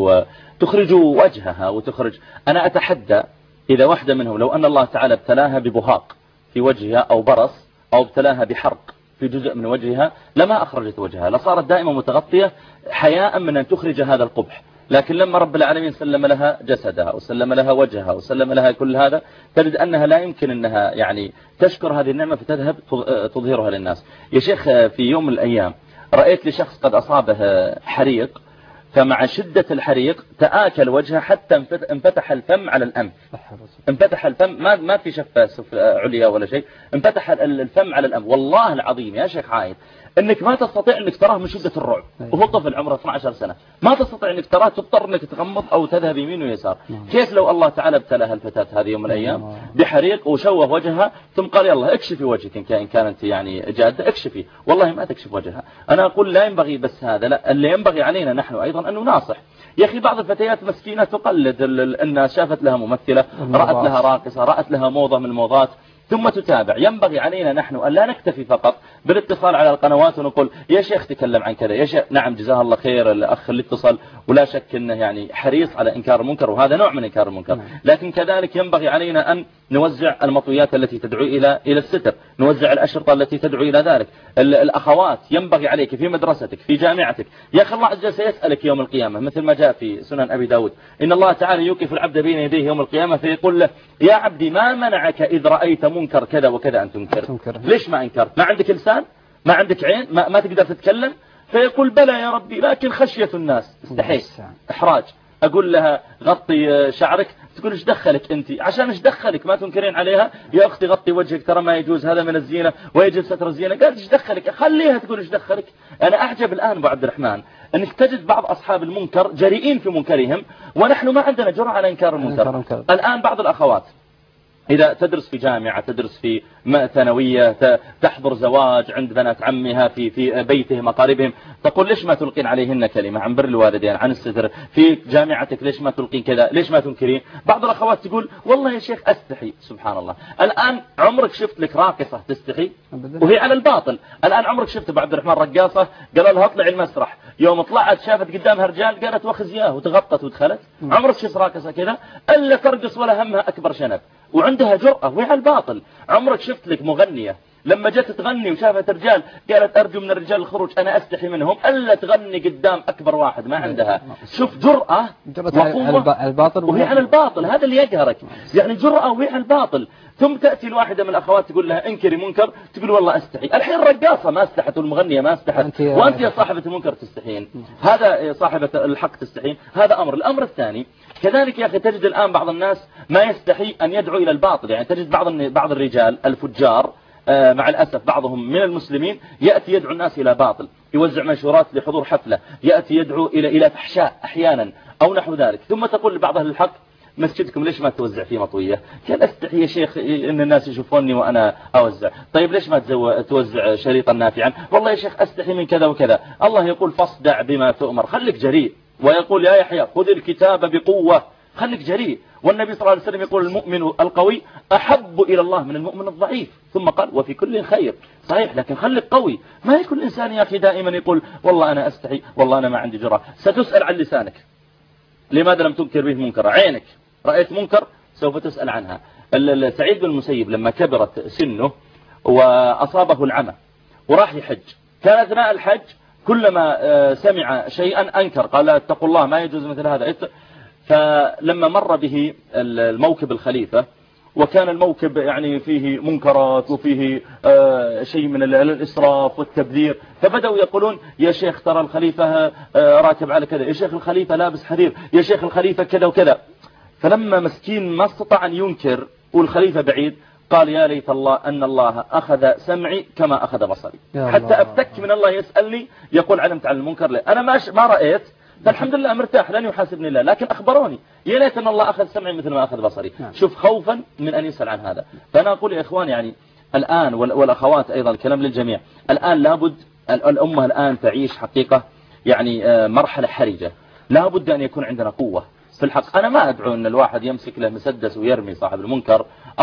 B: تخرج وجهها وتخرج، أنا أتحدى إذا واحدة منهم لو أن الله تعالى ابتلاها ببهاق في وجهها أو برص أو ابتلاها بحرق في جزء من وجهها لما أخرجت وجهها، لصارت دائما متغطية حياء من أن تخرج هذا القبح. لكن لما رب العالمين سلم لها جسدها وسلم لها وجهها وسلم لها كل هذا، تجد أنها لا يمكن أنها يعني تشكر هذه النعمة فتذهب تظهرها للناس. يا شيخ في يوم من الأيام رأيت لشخص قد أصابه حريق، فمع شدة الحريق تآكل وجهه حتى انفتح الفم على الأنف. انفتح الفم ما في شفة عليا ولا شيء، انفتح الفم على الأنف. والله العظيم يا شيخ عايد انك ما تستطيع انك تراه من شدة الرعب، وهو طفل عمره 12 سنة ما تستطيع انك تراه، تضطر انك تغمض او تذهب يمين ويسار. كيف لو الله تعالى ابتلاها الفتاة هذه يوم من الايام بحريق وشوه وجهها ثم قال يلا اكشفي وجهك ان كانت يعني جادة اكشفي، والله ما تكشف وجهها. انا اقول لا ينبغي بس هذا، لا اللي ينبغي علينا نحن ايضا ان نناصح. يا اخي بعض الفتيات مسكينة تقلد الناس، شافت لها ممثلة، رأت لها راقصة، رأت لها موضة من الموضات ثم تتابع. ينبغي علينا نحن أن لا نكتفي فقط بالاتصال على القنوات ونقول يا شيخ تكلم عن كذا، يا شيخ نعم جزاه الله خير الأخ اللي اتصل، ولا شك أنه يعني حريص على إنكار المنكر وهذا نوع من إنكار المنكر. لكن كذلك ينبغي علينا أن نوزع المطويات التي تدعو إلى الستر، نوزع الأشرطة التي تدعو إلى ذلك. الأخوات ينبغي عليك في مدرستك في جامعتك، يا أخي الله عز وجل سيسألك يوم القيامة مثل ما جاء في سنن أبي داود إن الله تعالى يوقف العبد بين يديه يوم القيامة فيقول له يا عبدي ما منعك إذ رأيت منكر كذا وكذا أن تنكر؟ ليش ما أنكرت؟ ما عندك لسان؟ ما عندك عين؟ ما تقدر تتكلم؟ فيقول بلى يا ربي لكن خشية الناس. استحيت إحراج. أقول لها غطي شعرك، تقول إيش دخلك أنت؟ عشان إيش دخلك؟ ما تنكرين عليها يا أختي غطي وجهك ترى ما يجوز هذا من الزينة ويجب ستر الزينة. قالت إيش دخلك؟ خليها تقول إيش دخلك. أنا أعجب الآن أبو عبد الرحمن أنك تجد بعض أصحاب المنكر جريئين في منكرهم ونحن ما عندنا جرأة على إنكار المنكر. الآن بعض الأخوات إذا تدرس في جامعة، تدرس في ثانوية، تحضر زواج عند بنات عمها في بيتهم أقاربهم، تقول ليش ما تلقين عليهن كلمة عن بر الوالدين عن الستر؟ في جامعتك ليش ما تلقين كذا؟ ليش ما تنكرين؟ بعض الأخوات تقول والله يا شيخ أستحي. سبحان الله. الآن عمرك شفت لك راقصة تستحي وهي على الباطل؟ الآن عمرك شفت أبو عبد الرحمن رقاصة قالوا لها اطلعي المسرح، يوم طلعت شافت قدامها رجال قالت وخزياه وتغطت ودخلت؟ عمرك شفت راقصة كذا؟ ألا ترقص ولا همها أكبر شنب وعندها جرأة وهي على الباطل. عمرك شفت لك مغنية لما جت تغني وشافت رجال قالت أرجو من الرجال الخروج أنا أستحي منهم، ألا تغني قدام أكبر واحد ما عندها؟ شوف جرأة وقوة
A: الباطل
B: وهي على الباطل. هذا اللي يقهرك يعني جرأة وهي على الباطل. ثم تأتي الواحدة من الأخوات تقول لها انكري منكر، تقول والله أستحي. الحين الرقاصة ما استحت والمغنية ما استحت وأنت يا صاحبة المنكر تستحين، هذا صاحبة الحق تستحين. هذا أمر. الأمر الثاني كذلك يا أخي تجد الآن بعض الناس ما يستحي أن يدعو إلى الباطل. يعني تجد بعض الرجال الفجار مع الأسف بعضهم من المسلمين يأتي يدعو الناس إلى باطل. يوزع منشورات لحضور حفلة، يأتي يدعو إلى فحشاء أحيانا أو نحو ذلك، ثم تقول لبعض أهل الحق مسجدكم ليش ما توزع فيه مطوية؟ قال أستحي يا شيخ إن الناس يشوفوني وأنا أوزع. طيب ليش ما توزع شريطا نافعا؟ والله يا شيخ أستحي من كذا وكذا. الله يقول فاصدع بما تؤمر، خليك جريء. ويقول يا يحيى خذ الكتاب بقوة، خليك جريء. والنبي صلى الله عليه وسلم يقول المؤمن القوي أحب إلى الله من المؤمن الضعيف، ثم قال وفي كل خير. صحيح، لكن خليك قوي. ما يكون الإنسان يا أخي دائما يقول والله أنا أستحي، والله أنا ما عندي جرأة. ستسأل عن لسانك، لماذا لم تنكر به منكر؟ عينك رأيت منكر سوف تسأل عنها. سعيد بن المسيب لما كبرت سنه وأصابه العمى وراح يحج، كان أثناء الحج كلما سمع شيئا أنكر، قال لا اتقوا الله ما يجوز مثل هذا. فلما مر به الموكب الخليفة وكان الموكب يعني فيه منكرات وفيه شيء من الإسراف والتبذير، فبدأوا يقولون يا شيخ ترى الخليفة راكب على كذا، يا شيخ الخليفة لابس حرير، يا شيخ الخليفة كذا وكذا. فلما مسكين ما استطاع أن ينكر والخليفة بعيد، قال يا ليت الله أن الله أخذ سمعي كما أخذ بصري، حتى أفتك من الله يسألني يقول علمت عن المنكر لي. أنا ما رأيت، فالحمد لله مرتاح لن يحاسبني الله، لكن أخبروني يا ليت أن الله أخذ سمعي مثل ما أخذ بصري. شوف خوفا من أن يسأل عن هذا. فأنا أقول يا إخوان يعني الآن والأخوات أيضا الكلام للجميع، الآن لابد الأمة الآن تعيش حقيقة يعني مرحلة حرجة، لابد أن يكون عندنا قوة في الحق. أنا ما أدعو أن الواحد يمسك له مسدس ويرمي صاحب المنكر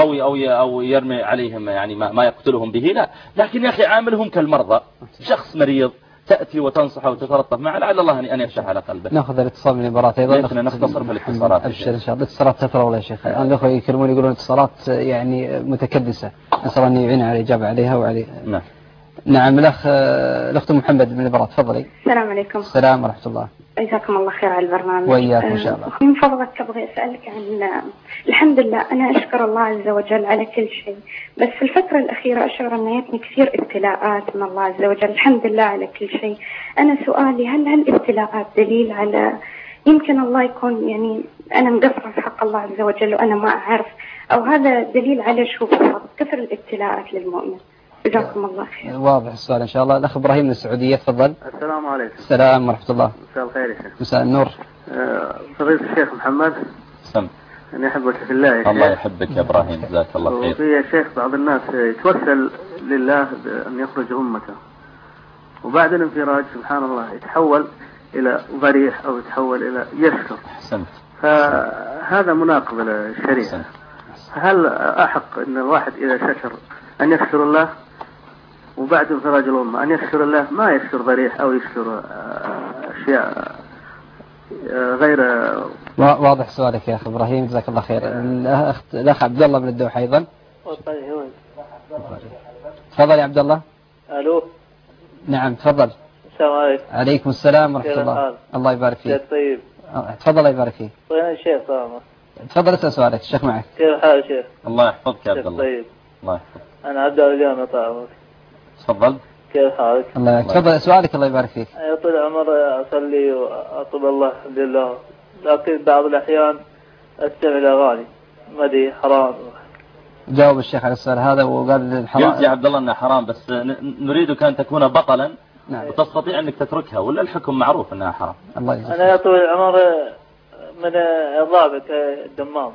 B: أو يرمي عليهم يعني ما يقتلهم به، لا، لكن يا أخي عاملهم كالمرضى. شخص مريض تأتي وتنصحه وتتلطف معه، لعل الله أن يفتح على قلبه.
A: ناخذ الاتصال من الإمارات أيضا.
B: لكن نختصر في الاتصالات.
A: أبشر إن شاء الله الاتصالات تثرى ولا يا شيخ. الآن الأخوة يكلمون يقولون اتصالات يعني متكدسة، نسأل الله أن يعيننا على الإجابة عليها وعليه. نعم الأخت محمد من الإمارات، تفضلي.
I: السلام عليكم.
A: السلام ورحمة الله.
I: جزاكم الله خير على البرنامج.
A: وإياكم إن شاء الله.
I: من فضلك أبغى أسألك عن الحمد لله أنا أشكر الله عز وجل على كل شيء، بس في الفترة الأخيرة أشعر أن يأتني كثير ابتلاءات من الله عز وجل، الحمد لله على كل شيء. أنا سؤالي هل هالابتلاءات دليل على يمكن الله يكون يعني أنا مقصرة في حق الله عز وجل وأنا ما أعرف، أو هذا دليل على شو بالضبط كثر الابتلاءات للمؤمن؟ جزاكم الله خير.
A: واضح السؤال إن شاء الله. الأخ إبراهيم من السعودية، تفضل.
J: السلام عليكم.
A: السلام ورحمة الله.
J: مساء الخير يا شيخ.
A: مساء النور.
J: فضيلة الشيخ محمد.
B: سم.
J: أنا أحبك في الله يا شيخ.
B: الله يحبك يا إبراهيم، جزاك الله خير.
J: وفي يا شيخ بعض الناس يتوسل لله أن يخرج أمته، وبعد الانفراج سبحان الله يتحول إلى ضريح أو يتحول إلى يشكر.
B: أحسنت.
J: فهذا مناقض للشريعة. هل أحق أن الواحد إذا شكر أن يشكر الله، وبعد انفراج الأمة أن يشكر الله ما يشكر ضريح أو يشكر أشياء غير؟
A: واضح سؤالك يا أخي إبراهيم، جزاك الله خير. الأخ عبد الله من الدوحة أيضا. تفضل يا عبد الله.
K: ألو.
A: نعم تفضل.
K: السلام عليكم.
A: عليكم السلام ورحمة الله. الله يبارك فيك.
K: طيب.
A: تفضل الله يبارك فيك.
K: طيب يا شيخ طبعا.
A: تفضل اسأل سؤالك، الشيخ معك.
K: كيف حال يا شيخ؟
B: الله يحفظك يا عبد الله.
K: طيب.
B: الله يحفظك.
K: أنا عبد الله الجامع طبعا.
B: تفضل.
K: كيف حالك؟
A: الله تفضل سؤالك الله يبارك فيك.
K: يا طول العمر أصلي وأطلب الله الحمد لله، لكن بعض الأحيان أستمع الأغاني، ما أدري حرام.
A: جاوب الشيخ على السؤال هذا وقال حرام.
B: قلت يا عبد الله أنها حرام، بس نريدك أن تكون بطلا.
A: نعم.
B: وتستطيع أنك تتركها، ولا الحكم معروف أنها حرام.
A: الله يجزاك.
K: أنا يا طول العمر من الضابط الدمام.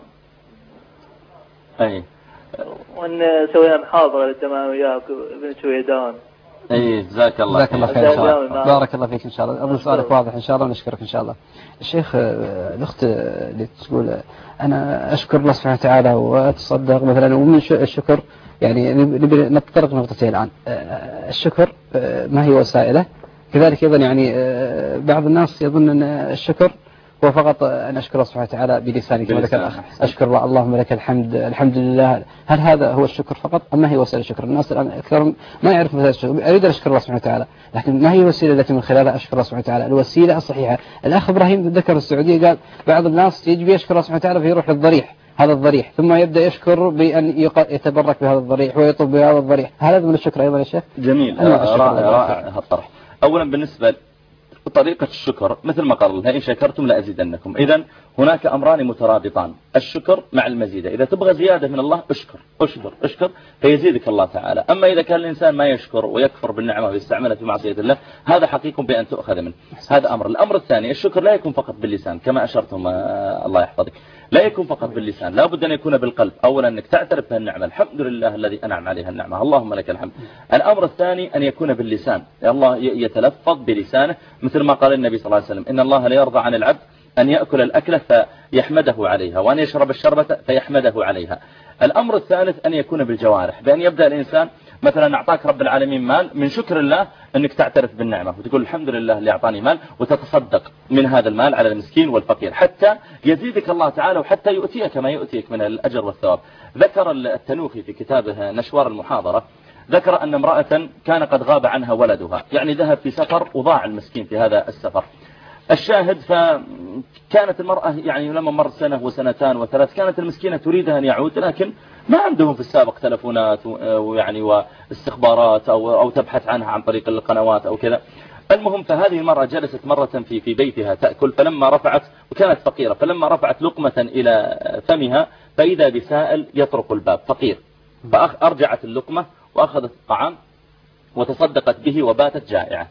B: أي.
K: وإن سوينا محاضرة للدمام وياك ابن سويدان.
B: أي جزاك الله
A: خير. بارك الله فيك إن شاء الله. أظن سؤالك واضح إن شاء الله، ونشكرك إن شاء الله. الشيخ الأخت اللي تقول أنا أشكر الله سبحانه وتعالى وأتصدق مثلا، ومن الشكر يعني نتطرق نقطتين الآن. الشكر ما هي وسائله، كذلك أيضا يعني بعض الناس يظن أن الشكر هو فقط أن أشكر الله سبحانه وتعالى بلساني كما ذكر الأخ، أشكر الله اللهم لك الحمد الحمد لله. هل هذا هو الشكر فقط أم ما هي وسائل الشكر؟ الناس الآن أكثر ما يعرف وسائل الشكر. أريد أن أشكر الله سبحانه وتعالى، لكن ما هي الوسيلة التي من خلالها أشكر الله سبحانه وتعالى؟ الوسيلة الصحيحة. الأخ إبراهيم ذكر السعودية، قال بعض الناس يجي يشكر الله سبحانه وتعالى فيروح للضريح، هذا الضريح، ثم يبدأ يشكر بأن يتبرك بهذا الضريح ويطلب بهذا الضريح. هل هذا من الشكر أيضا يا شيخ؟
B: جميل. رائع الطرح. أولا بالنسبة طريقة الشكر مثل ما قال الله إن شكرتم لأزيدنكم. إذن هناك أمران مترابطان، الشكر مع المزيدة. إذا تبغى زيادة من الله اشكر فيزيدك الله تعالى. أما إذا كان الإنسان ما يشكر ويكفر بالنعمة ويستعملها في معصية الله هذا حقيق بأن تؤخذ منه. هذا أمر. الأمر الثاني الشكر لا يكون فقط باللسان كما أشرتم الله يحفظك، لا يكون فقط باللسان، لا بد أن يكون بالقلب. أولا أنك تعترف بهالنعمة، الحمد لله الذي أنعم عليها النعمة، اللهم لك الحمد. الأمر الثاني أن يكون باللسان، الله يتلفظ بلسانه مثل ما قال النبي صلى الله عليه وسلم إن الله لا يرضى عن العبد أن يأكل الأكلة فيحمده عليها وأن يشرب الشربة فيحمده عليها. الأمر الثالث أن يكون بالجوارح، بأن يبدأ الإنسان مثلا أعطاك رب العالمين مال، من شكر الله أنك تعترف بالنعمة وتقول الحمد لله اللي أعطاني مال، وتتصدق من هذا المال على المسكين والفقير حتى يزيدك الله تعالى وحتى يؤتيك ما يؤتيك من الأجر والثواب. ذكر التنوخي في كتابه نشوار المحاضرة، ذكر أن امرأة كان قد غاب عنها ولدها، يعني ذهب في سفر وضاع المسكين في هذا السفر. الشاهد فكانت المرأة يعني لما مر سنة وسنتان وثلاث كانت المسكينة تريد أن يعود، لكن ما عندهم في السابق تلفونات ويعني واستخبارات أو تبحث عنها عن طريق القنوات أو كذا. المهم فهذه المرأة جلست مرة في بيتها تأكل، فلما رفعت وكانت فقيرة، فلما رفعت لقمة إلى فمها فإذا بسائل يطرق الباب فقير، فأرجعت اللقمة وأخذت الطعام وتصدقت به وباتت جائعة.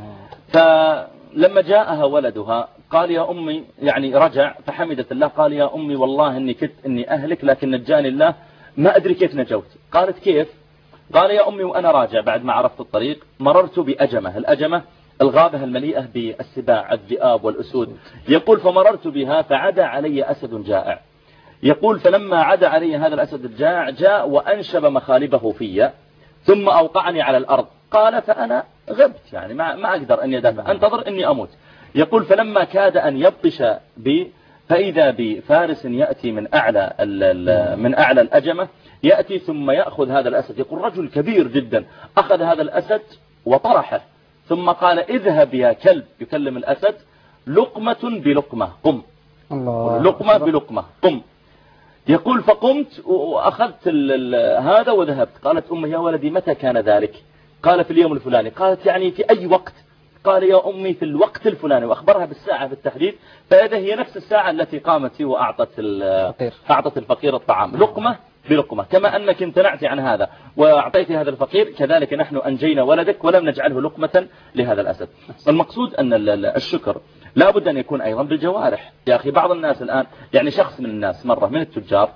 B: فلما جاءها ولدها قال يا أمي، يعني رجع فحمدت الله، قال يا أمي والله إني كنت إني أهلك لكن نجاني الله، ما أدري كيف نجوت. قالت كيف؟ قال يا أمي وأنا راجع بعد ما عرفت الطريق مررت بأجمة، الأجمة الغابة المليئة بالسباع الذئاب والأسود، يقول فمررت بها فعدا علي أسد جائع، يقول فلما عدا علي هذا الأسد الجائع جاء وأنشب مخالبه في ثم أوقعني على الأرض. قال فأنا غبت، يعني ما أقدر أن يدافع، أنتظر أني أموت. يقول فلما كاد أن يبطش بي فإذا بفارس يأتي من أعلى الأجمة يأتي ثم يأخذ هذا الأسد، يقول رجل كبير جدا أخذ هذا الأسد وطرحه ثم قال اذهب يا كلب، يكلم الأسد لقمة بلقمة قم، لقمة بلقمة قم. يقول فقمت وأخذت هذا وذهبت. قالت أمي يا ولدي متى كان ذلك؟ قال في اليوم الفلاني. قالت يعني في أي وقت؟ قال يا أمي في الوقت الفلاني، وأخبرها بالساعة بالتحديد، فإذا هي نفس الساعة التي قامت فيه وأعطت الفقير الطعام لقمة بلقمة. كما أنك امتنعت عن هذا وأعطيت هذا الفقير كذلك نحن أنجينا ولدك ولم نجعله لقمة لهذا الأسد. المقصود أن الشكر لا بد أن يكون أيضا بالجوارح. يا أخي بعض الناس الآن، يعني شخص من الناس مرة من التجار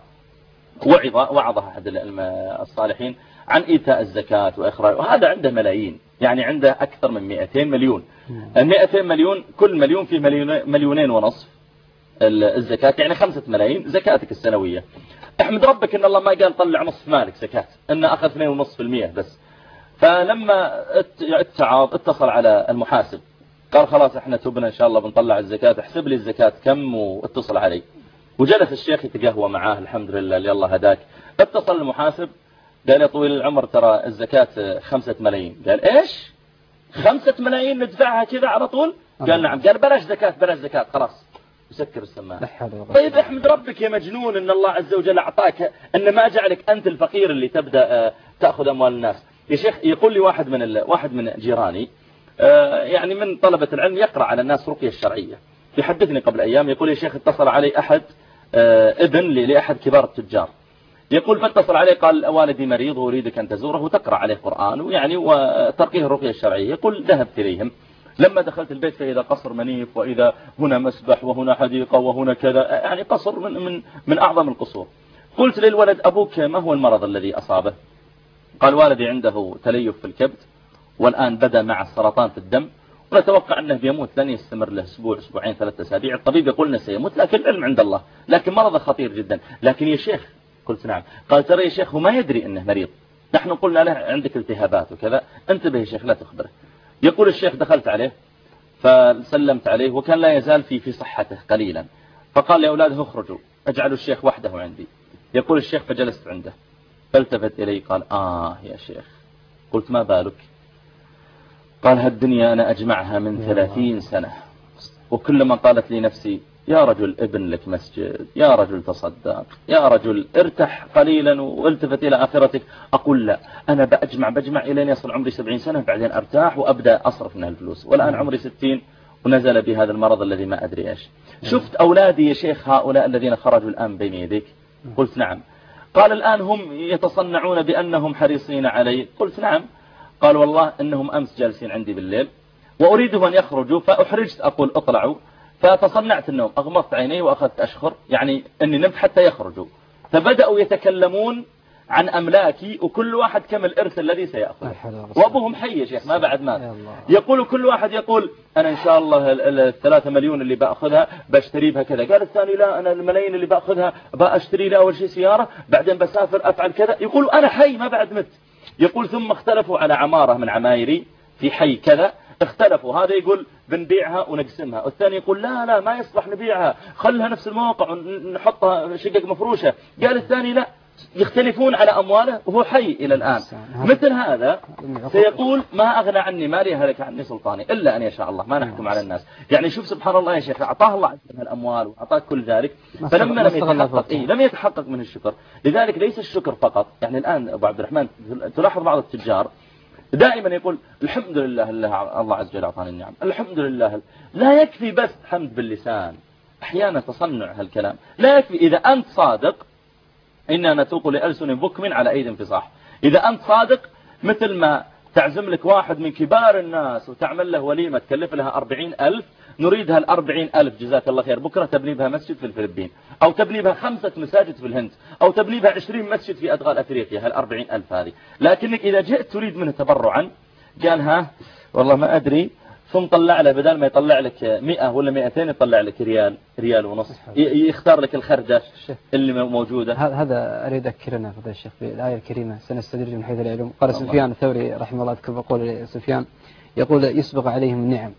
B: وعظها أحد الصالحين عن إيتاء الزكاة وإخراج، وهذا عنده ملايين، يعني عنده أكثر من 200 مليون. 200 مليون كل مليون فيه 2.5 مليون الزكاة، يعني 5 ملايين زكاتك السنوية. احمد ربك ان الله ما قال طلع نصف مالك زكاة، انه اخذ 2.5% بس. فلما اتصل على المحاسب قال خلاص احنا تبنا ان شاء الله بنطلع الزكاة، احسب لي الزكاة كم، واتصل علي وجلس الشيخ يتقهوى معاه الحمد لله اللي الله هداك. اتصل المحاسب قال يا طويل العمر ترى الزكاة 5 ملايين. قال ايش 5 ملايين ندفعها كذا على طول؟ قال نعم. قال بلاش زكاة خلاص يسكر السماعة. طيب احمد ربك يا مجنون ان الله عز وجل اعطاك، ان ما جعلك انت الفقير اللي تبدأ تأخذ اموال الناس. يا شيخ يقول لي واحد من جيراني يعني من طلبة العلم يقرأ على الناس رقية الشرعية، يحدثني قبل ايام يقول يا شيخ اتصل علي احد ابن لأحد كبار التجار، يقول فاتصل عليه قال والدي مريض واريدك ان تزوره وتقرأ عليه قرآن ويعني وترقيه الرقية الشرعية. يقول ذهبت اليهم، لما دخلت البيت فإذا قصر منيف وإذا هنا مسبح وهنا حديقة وهنا كذا، يعني قصر من أعظم القصور. قلت للولد أبوك ما هو المرض الذي أصابه؟ قال والدي عنده تليف في الكبد والآن بدأ مع السرطان في الدم ونتوقع أنه بيموت، لن يستمر له أسبوع أسبوعين 3 أسابيع، الطبيب يقول أنه سيموت لكن العلم عند الله، لكن مرضه خطير جدا. لكن يا شيخ قلت نعم. قال ترى يا شيخ هو ما يدري أنه مريض، نحن قلنا له عندك التهابات وكذا، انتبه يا شيخ لا تخبره. يقول الشيخ دخلت عليه فسلمت عليه وكان لا يزال في صحته قليلا، فقال يا أولاده اخرجوا اجعلوا الشيخ وحده عندي. يقول الشيخ فجلست عنده فالتفت إلي قال يا شيخ. قلت ما بالك؟ قال هالدنيا أنا أجمعها من 30 سنة، وكلما قالت لي نفسي يا رجل ابن لك مسجد، يا رجل تصدق، يا رجل ارتاح قليلا والتفت إلى آخرتك، أقول لا أنا بجمع إلى أن يصل عمري 70 سنة بعدين أرتاح وأبدأ أصرف من الفلوس، والآن عمري 60 ونزل بهذا المرض الذي ما أدري إيش. شفت أولادي يا شيخ هؤلاء الذين خرجوا الآن بين يديك؟ قلت نعم. قال الآن هم يتصنعون بأنهم حريصين علي. قلت نعم. قال والله إنهم أمس جالسين عندي بالليل وأريدهم أن يخرجوا فأحرجت أقول اطلعوا، فتصنعت النوم، أغمضت عيني وأخذت أشخر يعني أني نمت حتى يخرجوا، فبدأوا يتكلمون عن أملاكي وكل واحد كم الإرث الذي سيأخذه، وأبوهم حي يا شيخ ما بعد مات. يقول كل واحد يقول أنا إن شاء الله 3 مليون اللي بأخذها بشتري بها كذا. قال الثاني لا أنا الملايين اللي بأخذها بأشتري لها أول شيء سيارة بعدين بسافر أفعل كذا. يقول أنا حي ما بعد مت. يقول ثم اختلفوا على عمارة من عمايري في حي كذا، اختلفوا، هذا يقول بنبيعها ونقسمها، والثاني يقول لا ما يصلح نبيعها خلها نفس الموقع ونحطها شقق مفروشة. قال الثاني لا، يختلفون على أمواله وهو حي إلى الآن. مثل هذا سيقول ما أغنى عني مالي هلك عني سلطاني إلا أن يشاء الله. ما نحكم على الناس. يعني شوف سبحان الله يا شيخ، أعطاه الله عز وجل الأموال وأعطاه كل ذلك، فلما لم يتحقق من الشكر. لذلك ليس الشكر فقط. يعني الآن أبو عبد الرحمن تلاحظ بعض التجار دائما يقول الحمد لله الله عز وجل أعطاني النعم، الحمد لله. لا يكفي بس حمد باللسان، أحيانا تصنع هالكلام لا يكفي. إذا أنت صادق إننا نتوق لألسن بكم على أيد انفصاح. إذا أنت صادق مثل ما تعزم لك واحد من كبار الناس وتعمل له وليمة تكلف لها 40,000، نريد هال40,000 جزاك الله خير بكرة تبني بها مسجد في الفلبين، أو تبني بها 5 مساجد في الهند، أو تبني بها 20 مسجد في أدغال أفريقيا، هال40,000 هذه. لكنك إذا جئت تريد منه تبرعا قال ها والله ما أدري، ثم طلع له بدل ما يطلع لك 100 ولا 200 يطلع لك ريال ونص، يختار لك الخردة اللي موجودة.
A: هذا أريد أذكرنا فضيلة الشيخ بالآية الكريمة سنستدرج من حيث العلم. قال سفيان الثوري رحمه الله أذكر بقول سفيان يقول يسبق عليهم النعم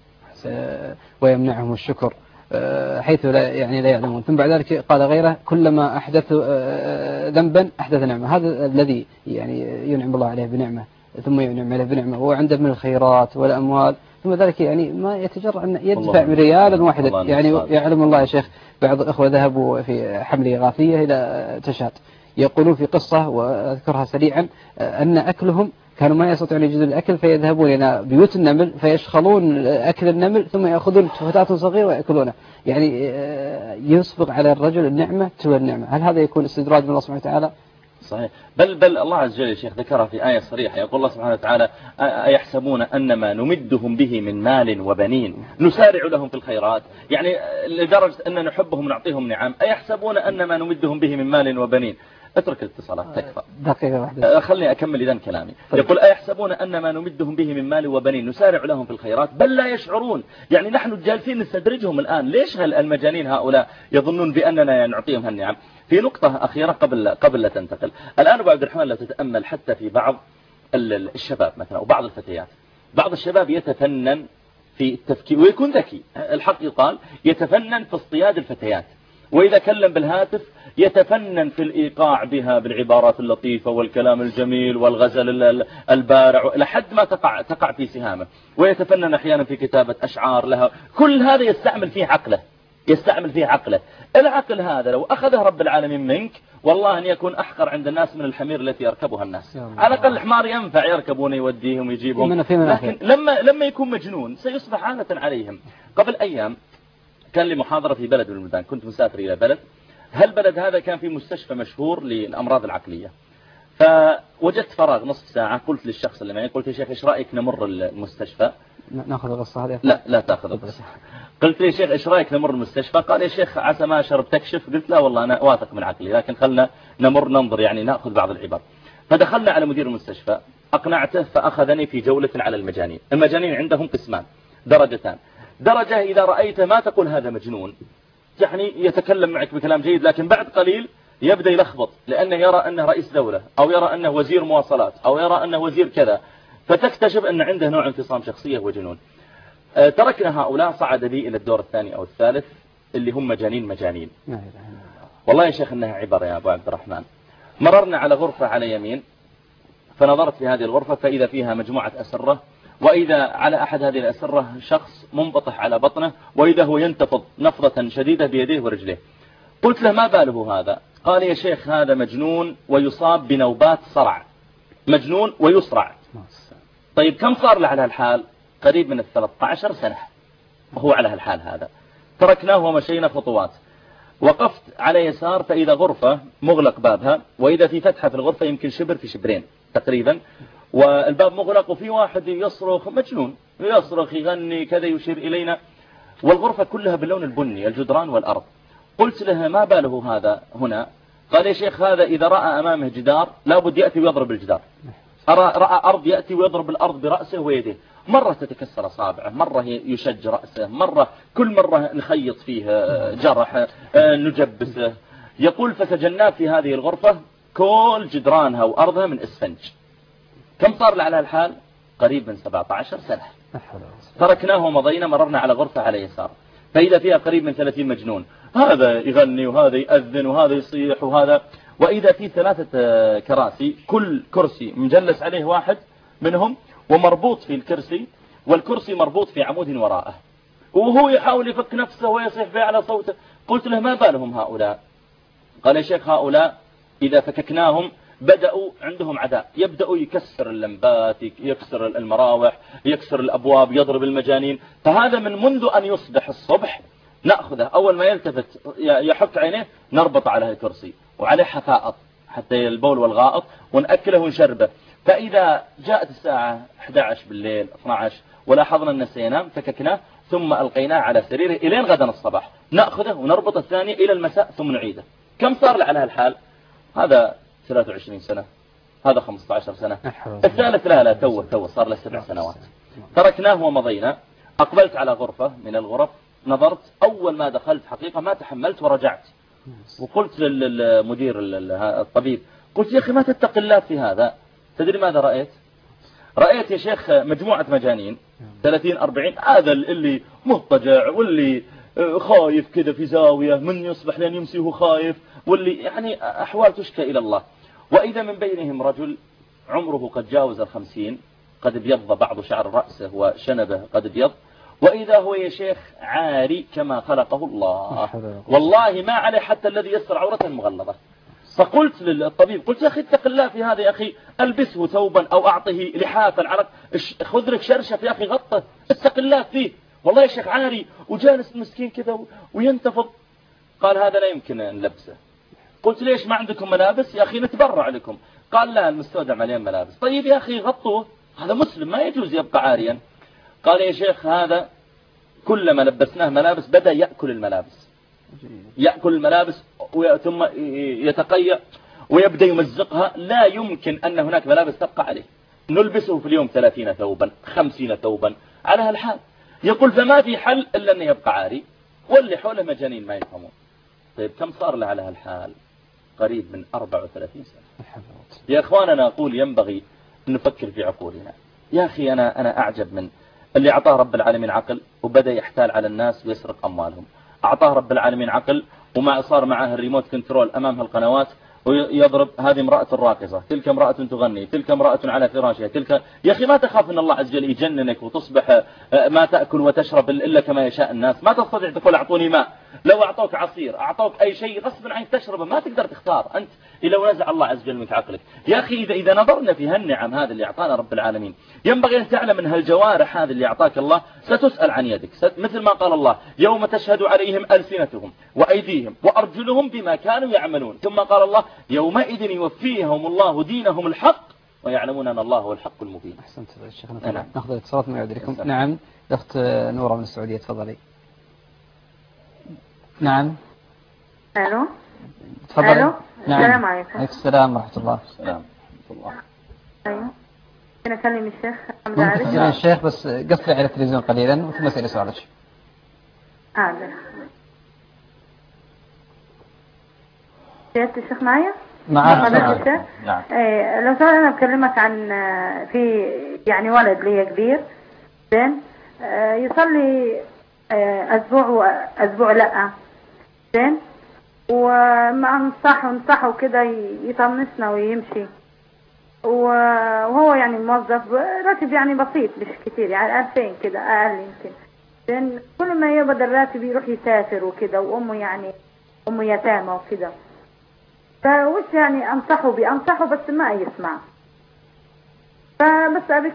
A: ويمنعهم الشكر حيث لا يعلمون. ثم بعد ذلك قال غيره كلما أحدثوا ذنبا أحدث نعمة. هذا الذي يعني ينعم الله عليه بنعمة ثم ينعم عليه بنعمة هو عنده من الخيرات والأموال، ثم ذلك يعني ما يتجرأ أن يدفع ريالا واحدا. يعني يعلم الله يا شيخ بعض الأخوة ذهبوا في حمل إغاثية إلى تشاد، يقولون في قصة وأذكرها سريعا أن أكلهم كانوا ما يستطيعون يجدون الأكل فيذهبون إلى بيوت النمل فيشخلون أكل النمل ثم يأخذون فتاة صغيرة ويأكلونه. يعني يسبق على الرجل النعمة تلو النعمة. هل هذا يكون استدراج من الله سبحانه وتعالى؟
B: صحيح. بل الله عز وجل يا شيخ ذكرها في آية صريحة، يقول الله سبحانه وتعالى أيحسبون أن ما نمدهم به من مال وبنين نسارع لهم في الخيرات. يعني لدرجة أن نحبهم ونعطيهم نعم. أيحسبون أن ما نمدهم به من مال وبنين. اترك الاتصالات تكفى.
A: دقيقة واحدة
B: خلني أكمل إذن كلامي. يقول أيحسبون أن ما نمدهم به من مال وبنين نسارع لهم في الخيرات بل لا يشعرون. يعني نحن جالسين نستدرجهم الآن. ليش المجانين هؤلاء يظنون بأننا نعطيهم هالنعم؟ في نقطة أخيرة قبل لا تنتقل. الآن أبو عبد الرحمن لو تتأمل حتى في بعض الشباب مثلا وبعض الفتيات، بعض الشباب يتفنن في التفكير ويكون ذكي، الحق يقال يتفنن في اصطياد الفتيات، وإذا كلم بالهاتف يتفنن في الإيقاع بها بالعبارات اللطيفة والكلام الجميل والغزل البارع لحد ما تقع في سهامه، ويتفنن أحيانا في كتابة أشعار لها. كل هذا يستعمل فيه عقله. العقل هذا لو أخذه رب العالمين منك والله أن يكون أحقر عند الناس من الحمير التي يركبها الناس. على الأقل الحمار ينفع يركبون يوديهم ويجيبهم، لكن لما يكون مجنون سيصبح عانة عليهم. قبل أيام كان لي محاضرة في بلد من البلدان، كنت مسافر إلى بلد، هالبلد هذا كان في مستشفى مشهور للأمراض العقلية، فوجدت فراغ نصف ساعة. قلت للشخص اللي معي قلت يا شيخ إيش رأيك نمر المستشفى؟
A: ناخذ القصة هذه؟
B: لا تأخذ القصة. قلت له يا شيخ إيش رأيك نمر المستشفى؟ قال يا شيخ عسى ما شرب تكشف. قلت لا والله أنا واثق من عقلي، لكن خلنا ننظر يعني نأخذ بعض العبر. فدخلنا على مدير المستشفى أقنعته فأخذني في جولة على المجانين. المجانين عندهم قسمان درجتان. درجة إذا رأيته ما تقول هذا مجنون، يعني يتكلم معك بكلام جيد، لكن بعد قليل يبدأ يلخبط لأنه يرى أنه رئيس دولة أو يرى أنه وزير مواصلات أو يرى أنه وزير كذا، فتكتشف أن عنده نوع انفصام شخصية وجنون. تركنا هؤلاء، صعد بي إلى الدور الثاني أو الثالث اللي هم مجانين. والله يا شيخ أنها عبر يا أبو عبد الرحمن. مررنا على غرفة على يمين، فنظرت في هذه الغرفة فإذا فيها مجموعة أسرة، وإذا على أحد هذه الأسرة شخص منبطح على بطنه، وإذا هو ينتفض نفضة شديدة بيديه ورجليه. قلت له ما باله هذا؟ قال يا شيخ هذا مجنون ويصاب بنوبات صرع، مجنون ويصرع. طيب كم صار له على الحال؟ قريب من 13 سنة. وهو على الحال هذا. تركناه ومشينا خطوات، وقفت على يسار فإذا غرفة مغلق بابها، وإذا في فتحة في الغرفة يمكن شبر في شبرين تقريبا، والباب مغلق وفي واحد يصرخ مجنون، يصرخ يغني كذا يشير إلينا، والغرفة كلها باللون البني الجدران والأرض. قلت له ما باله هذا هنا؟ قال يا شيخ هذا إذا رأى أمامه جدار لابد يأتي ويضرب الجدار، رأى أرض يأتي ويضرب الأرض برأسه ويده، مرة تتكسر أصابعه، مرة يشج رأسه، كل مرة نخيط فيه جرح نجبسه. يقول فسجناه في هذه الغرفة كل جدرانها وأرضها من إسفنج. كم صار على الحال؟ قريب من 17 سنة. تركناه ومضينا، مررنا على غرفة على يسار فإذا فيها قريب من 30 مجنون، هذا يغني وهذا يأذن وهذا يصيح وهذا، وإذا في 3 كراسي، كل كرسي مجلس عليه واحد منهم ومربوط في الكرسي، والكرسي مربوط في عمود وراءه، وهو يحاول يفك نفسه ويصيح بأعلى صوته. قلت له ما بالهم هؤلاء؟ قال يا شيخ هؤلاء إذا فككناهم بدأوا عندهم عداء، يبدأوا يكسر اللمبات، يكسر المراوح، يكسر الأبواب، يضرب المجانين. فهذا منذ أن يصبح الصبح نأخذه، أول ما يلتفت يحك عينيه نربط على الكرسي وعليه حفائط حتى البول والغائط، ونأكله ونشربه. فإذا جاءت الساعة 11 بالليل 12 ولاحظنا أنه سينام فككناه ثم ألقيناه على سريره إلين غدا الصباح، نأخذه ونربط الثاني إلى المساء ثم نعيده. كم صار على هالحال؟ هذا 23 سنة، هذا 15 سنة، الثالث لا تو صار له 7 سنوات. تركناه ومضينا. أقبلت على غرفة من الغرف، نظرت، أول ما دخلت حقيقة ما تحملت ورجعت، وقلت للمدير الطبيب، قلت يا أخي ما تتق الله في هذا. تدري ماذا رأيت؟ رأيت يا شيخ مجموعة مجانين 30-40، هذا اللي مضطجع واللي خايف كذا في زاوية من يصبح لين يمسي وهو خايف، واللي يعني أحوال تشكى إلى الله. وإذا من بينهم رجل عمره قد جاوز 50، قد ابيض بعض شعر رأسه وشنبه قد ابيض، وإذا هو يا شيخ عاري كما خلقه الله، والله ما عليه حتى الذي يستر عورته المغلظة. فقلت للطبيب، قلت يا أخي اتق الله في هذا يا أخي، ألبسه ثوبا أو أعطه لحافا على خذ لك شرشف يا أخي غطه، اتق الله فيه، والله يا شيخ عاري وجالس مسكين كذا وينتفض. قال هذا لا يمكن نلبسه. قلت ليش ما عندكم ملابس؟ يا أخي نتبرع لكم. قال لا المستودع مليان ملابس. طيب يا أخي غطوه، هذا مسلم ما يجوز يبقى عاريا. قال يا شيخ هذا كلما لبسناه ملابس بدأ يأكل الملابس، يأكل الملابس ثم يتقيأ ويبدأ يمزقها، لا يمكن أن هناك ملابس تبقى عليه. نلبسه في اليوم 30 ثوبا 50 ثوبا على هالحال. يقول فما في حل إلا أن يبقى عاري، واللي حوله مجانين ما يفهمون. طيب كم صار له على هالحال؟ قريب من 34 سنة. يا أخواننا أقول ينبغي أن نفكر في عقولنا. يا أخي أنا أعجب من اللي أعطاه رب العالمين عقل وبدأ يحتال على الناس ويسرق أموالهم. أعطاه رب العالمين عقل وما صار معه الريموت كنترول أمام هالقنوات ويضرب، هذه امرأة راقصة، تلك امرأة تغني، تلك امرأة على فراشها، تلك. يا أخي ما تخاف أن الله عز وجل يجننك وتصبح ما تأكل وتشرب إلا كما يشاء الناس؟ ما تستطيع تقول أعطوني ماء، لو أعطوك عصير أعطوك أي شيء غصب عنك تشربه، ما تقدر تختار أنت إلا ونزع الله عز وجل منك عقلك. يا أخي إذا نظرنا في هالنعم هذه اللي أعطانا رب العالمين، ينبغي أن تعلم أن هالجوارح هذه اللي أعطاك الله ستسأل عن يدك، مثل ما قال الله يوم تشهد عليهم ألسنتهم وأيديهم وأرجلهم بما كانوا يعملون. ثم قال الله يومئذ يوفيهم الله دينهم الحق ويعلمون أن الله هو الحق المبين.
A: أحسنت شيخنا. ناخذ الاتصالات ما يعود لكم. نعم أخت نورة من السعودية تفضلي. نعم.
L: ألو.
A: تفضلي.
L: ألو.
A: نعم.
L: السلام عليكم.
A: عليكم السلام ورحمة الله.
B: السلام ورحمة الله.
L: أيوه. أنا أكلم الشيخ حمد
A: عارف. ممكن الشيخ بس قفلي على التلفزيون قليلا وثم اسألي سؤالك.
L: حاضر. سيادة الشيخ معايا؟
A: معاك.
L: نعم. لو سأل أنا بكلمك عن في يعني ولد لي كبير زين يصلي أسبوع لأ زين، وما ننصحه كده يطنسنا ويمشي، وهو يعني موظف راتب يعني بسيط مش كتير يعني 2000 كده أقل يمكن زين. كل ما يقبض الراتب يروح يسافر وكده، وأمه يعني أمه يتامى وكده، فوش يعني أنصحه بس ما يسمع. بس أبيك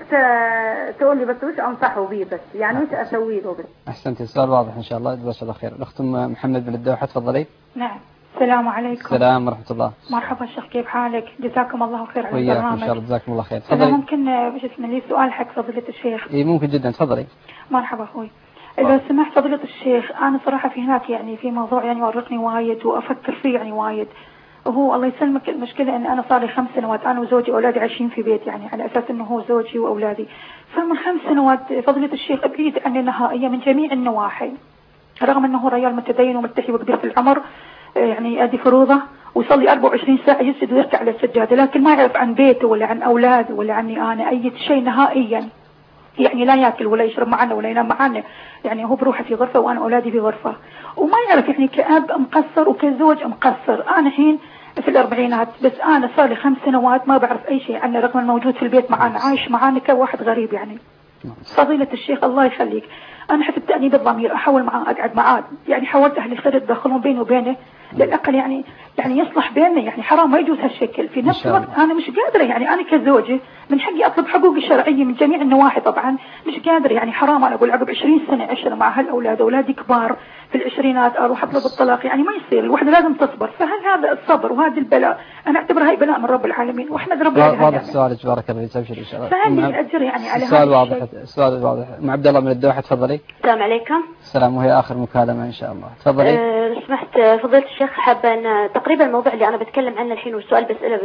L: تقول لي بس وش أنصحه بيه، بس يعني وش أسوي له بس.
A: أحسنت، السؤال واضح إن شاء الله، جزاك الله خير. الأخت محمد من الدوحة، تفضلي.
M: نعم، السلام عليكم.
A: السلام ورحمة الله.
M: مرحبا شيخ، كيف حالك؟ جزاكم الله خير على
A: البرنامج.
M: البرنامج.
A: إن شاء الله جزاكم الله خير.
M: تفضلي. ممكن باسم لي سؤال حق فضيلة الشيخ؟
A: إيه ممكن جدا، تفضلي.
M: مرحبا أخوي. لو سمحت فضيلة الشيخ، أنا صراحة في هناك يعني في موضوع يعني يورقني وايد وأفكر فيه يعني وايد، وهو الله يسلمك المشكلة إن أنا صار لي 5 سنوات أنا وزوجي وأولادي عايشين في بيت، يعني على أساس إنه هو زوجي وأولادي، فمن 5 سنوات فضيلة الشيخ بعيد عني نهائيا من جميع النواحي، رغم إنه هو رجال متدين وملتحي وكبير في العمر، يعني أدي فروضه ويصلي 24 ساعة يسجد ويركع على السجادة، لكن ما يعرف عن بيته ولا عن أولاده ولا عني أنا أي شيء نهائيا، يعني لا ياكل ولا يشرب معنا ولا ينام معنا، يعني هو بروحه في غرفة وأنا أولادي في غرفة، وما يعرف يعني كأب مقصر وكزوج مقصر. أنا الحين في الأربعينات، بس أنا صار لي 5 سنوات ما بعرف أي شيء عنه، رغم الموجود في البيت معنا، عايش معنا كواحد غريب يعني. فضيلة الشيخ الله يخليك، أنا حتى التأنيب الضمير أحاول معاه أقعد معاه، يعني حاولت أهل الخير يتدخلون بيني وبينه للأقل يعني يصلح بيننا، يعني حرام ما يجوز هالشكل. في نفس الوقت أنا مش قادرة، يعني أنا كزوجة من حقي أطلب حقوقي الشرعية من جميع النواحي، طبعا مش قادرة، يعني حرام أنا أقول عقب 20 سنة عشرة مع هالأولاد، أولادي كبار في العشرينات، أروح أطلب الطلاق، يعني ما يصير، الوحدة لازم تصبر. فهل هذا الصبر وهذا البلاء أنا أعتبرها هاي بلاء من رب العالمين، وإحنا رب العالمين.
A: واضح سؤالك، بارك الله فيك، إن شاء الله.
M: فهل الأجر يعني على
A: السؤال واضح، السؤال واضح. عبد الله من الدوحة، تفضلي.
N: السلام عليكم.
A: السلام، وهي آخر مكالمة إن شاء الله، تفضلي.
N: لو سمحت فضيلة الشيخ، حابة أن تقريبا الموضوع اللي أنا بتكلم عنه الحين والسؤال بسأله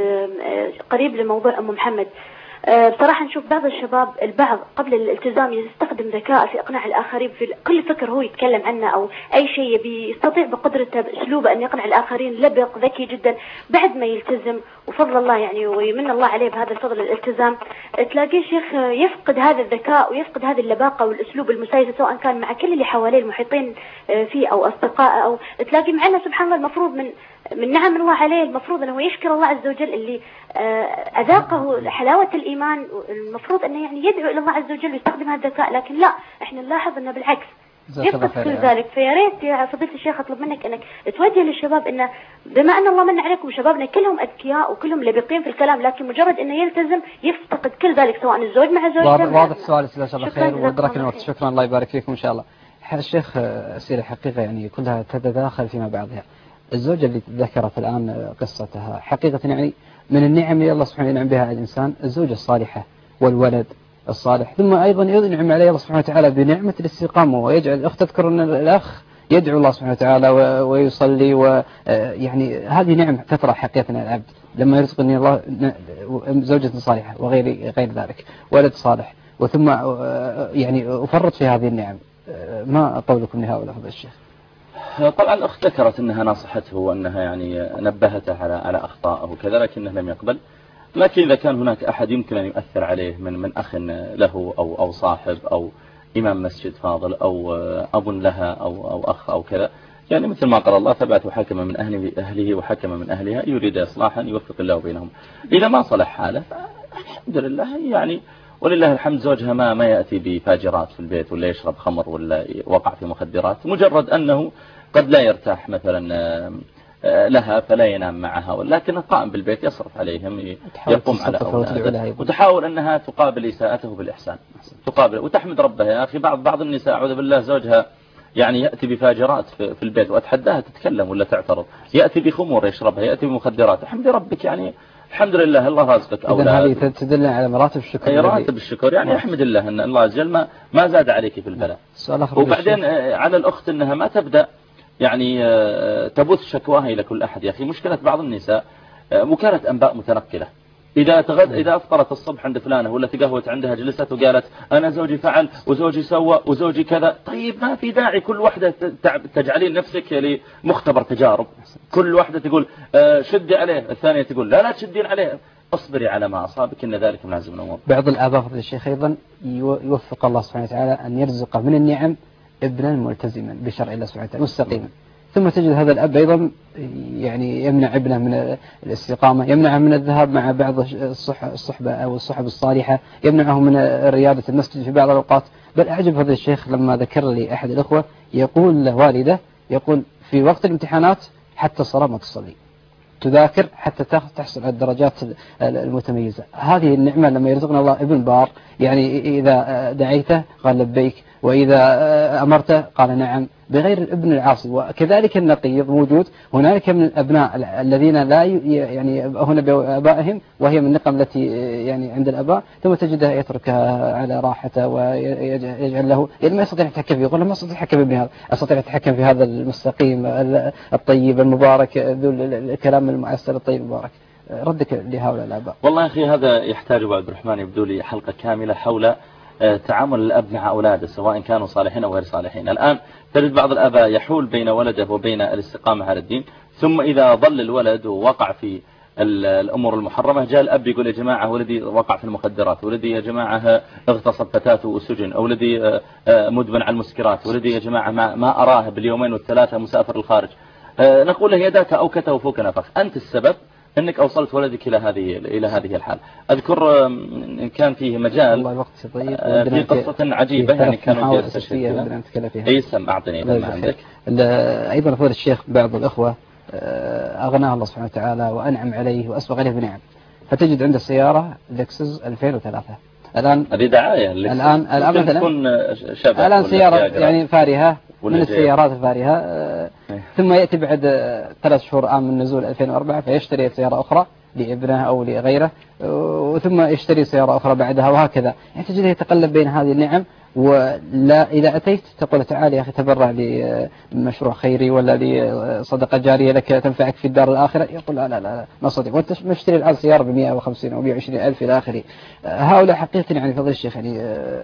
N: قريب لموضوع أم محمد. بصراحة نشوف بعض الشباب البعض قبل الالتزام يستخدم ذكاء في إقناع الآخرين في كل فكر هو يتكلم عنه أو أي شيء يستطيع بقدرته بأسلوبه أن يقنع الآخرين، لبق ذكي جدا. بعد ما يلتزم وفضل الله يعني ويمن الله عليه بهذا الفضل الالتزام، تلاقيه شيخ يفقد هذا الذكاء ويفقد هذه اللباقة والأسلوب المسايس، سواء كان مع كل اللي حواليه المحيطين فيه أو أصدقائه، أو تلاقيه معنا سبحان الله المفروض من نعم الله عليه المفروض أنه يشكر الله عز وجل اللي أذاقه حلاوة الإيمان، المفروض أنه يعني يدعو إلى الله عز وجل ويستخدم هذا الذكاء، لكن لا، إحنا نلاحظ أنه بالعكس يفقد كل ذلك. فيا ريت يا فضيلة الشيخ أطلب منك أنك توجه للشباب أنه بما أن الله من عليكم شبابنا كلهم أذكياء وكلهم لبقين في الكلام، لكن مجرد أنه يلتزم يفتقد كل ذلك، سواء الزوج مع زوجته.
A: واضح سؤالك، جزاك الله خير ودرك الوقت. شكرا، الله يبارك فيكم إن شاء الله. الشيخ أسئلة حقيقة يعني كلها تتداخل فيما بعضها. الزوجة اللي ذكرت الآن قصتها حقيقة يعني من النعم اللي الله سبحانه ينعم بها على الإنسان الزوجة الصالحة والولد الصالح، ثم أيضا ينعم عليه الله سبحانه وتعالى بنعمة الاستقامة، ويجعل الأخت تذكر أن الأخ يدعو الله سبحانه وتعالى ويصلي، ويعني هذه نعم تطرح حقيقة على العبد لما يرزقني الله زوجة صالحة وغير ذلك، ولد صالح، وثم يعني أفرط في هذه النعم. ما قولكم لهؤلاء هذا الشيخ؟
B: طبعا الأخت ذكرت أنها نصحته وأنها يعني نبهته على أخطائه وكذا، لكنه لم يقبل. لكن إذا كان هناك أحد يمكن أن يؤثر عليه من أخ له أو صاحب أو إمام مسجد فاضل أو أب لها أو أخ أو كذا، يعني مثل ما قال الله فبعثوا حكما من أهله وحكما من أهلها يريد إصلاحا يوفق الله بينهم. إذا ما صلح حاله الحمد لله، يعني ولله الحمد زوجها ما يأتي بفاجرات في البيت ولا يشرب خمر ولا وقع في مخدرات، مجرد أنه قد لا يرتاح مثلا لها فلا ينام معها، ولكن قائم بالبيت يصرف عليهم، يقوم على أولاده، وتحاول أنها تقابل إساءته بالإحسان، تقابل وتحمد ربها. يا أخي بعض النساء أعوذ بالله زوجها يعني يأتي بفاجرات في البيت وأتحداها تتكلم ولا تعترض، يأتي بخمور يشربها، يأتي بمخدرات، الحمد ربك يعني الحمد لله الله رازقك أولاد.
A: هذه تدل على مراتب الشكر.
B: أي راتب الشكر، يعني أحمد الله أن الله عز وجل ما زاد عليك في البلاء. وبعدين على الأخت أنها ما تبدأ يعني تبث شكواها إلى كل أحد. يا أخي مشكلة بعض النساء وكالة أنباء متنقلة، إذا أفطرت الصبح عند فلانة ولا تقهوت عندها جلست وقالت أنا زوجي فعل وزوجي سوى وزوجي كذا. طيب ما في داعي كل واحدة تجعلين نفسك لمختبر تجارب، كل واحدة تقول شدي عليه، الثانية تقول لا تشدين عليه، اصبري على ما أصابك إن ذلك من عزم الأمور.
A: بعض الآباء فضل الشيخ أيضا يوفق الله سبحانه وتعالى أن يرزق من النعم ابنا ملتزما بشرع الله سبحانه وتعالى مستقيما، ثم تجد هذا الأب أيضا يعني يمنع ابنه من الاستقامة، يمنعه من الذهاب مع بعض الصحبة أو الصحب الصالحة، يمنعه من رياضة المسجد في بعض الأوقات. بل أعجب هذا الشيخ لما ذكر لي أحد الأخوة يقول له والده، يقول في وقت الامتحانات حتى الصلاة ما تصلي، تذاكر حتى تحصل على الدرجات المتميزة. هذه النعمة لما يرزقنا الله ابن بار، يعني إذا دعيته قال لبيك، وإذا أمرته قال نعم، بغير الابن العاصي. وكذلك النقيض موجود، هنالك من الأبناء الذين لا يعني هنا بآبائهم، وهي من النقم التي يعني عند الآباء، ثم تجده يتركها على راحته ويجعل له يعني ما يستطيع يتحكم فيه. يقول ما استطيع أتحكم بابني هذا، أستطيع أتحكم في هذا المستقيم الطيب المبارك ذو الكلام المعسل الطيب المبارك. ردك لهؤلاء الآباء؟
B: والله يا أخي هذا يحتاج أبو عبد الرحمن يبدو لي حلقة كاملة حول تعامل الأب مع أولاده سواء كانوا صالحين أو غير صالحين. الآن تجد بعض الآباء يحول بين ولده وبين الاستقامة على الدين، ثم إذا ضل الولد ووقع في الأمور المحرمة جاء الأب يقول يا جماعة ولدي وقع في المخدرات، ولدي يا جماعة اغتصب فتاته وسجن، أو ولدي مدمن على المسكرات، ولدي يا جماعة ما أراه باليومين والثلاثة مسافر الخارج. نقول له يداك أوكت وفوك نفخ، أنت السبب أنك أوصلت ولدك إلى هذه الحال. أذكر إن كان فيه مجال في قصة عجيبة يعني كانوا يستشهدون. أي سم أعطني ما عندك.
A: أيضا فضل الشيخ بعض الأخوة أغناه الله سبحانه وتعالى وأنعم عليه وأسبغ عليه بنعم، فتجد عنده سيارة لكسس 2003. الآن
B: هذه دعاية.
A: الآن سيارة يعني فارهة من السيارات الفارهة، ثم يأتي بعد 3 شهور من نزول 2004 فيشتري سيارة أخرى لابنه أو لغيره، وثم يشتري سيارة أخرى بعدها، وهكذا. يعني تجده يتقلب بين هذه النعم. ولا إذا أتيت تقول تعالى يا أخي تبرع لمشروع خيري ولا لصدقة جارية لك تنفعك في الدار الآخرة، يقول لا لا لا ما صدق، وانت مشتري الآن سيارة ب150 أو 120 ألف إلى آخره. هؤلاء حقيقة يعني فضل الشيخ يعني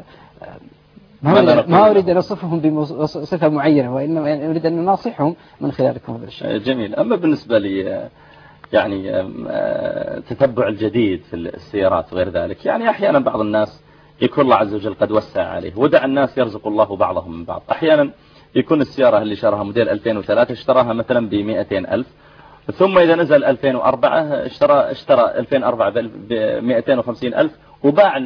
A: ما أريد أن أصفهم بصفة معينة، وإنما أريد أن نناصحهم من خلالكم هذا الشيء.
B: جميل. أما بالنسبة لي يعني تتبع الجديد في السيارات وغير ذلك، يعني أحيانا بعض الناس يكون الله عز وجل قد وسع عليه، ودع الناس يرزق الله بعضهم من بعض. أحيانا يكون السيارة اللي شراها موديل 2003 اشتراها مثلا ب200 ألف، ثم إذا نزل 2004 اشترى 2004 ب250 ألف، وباع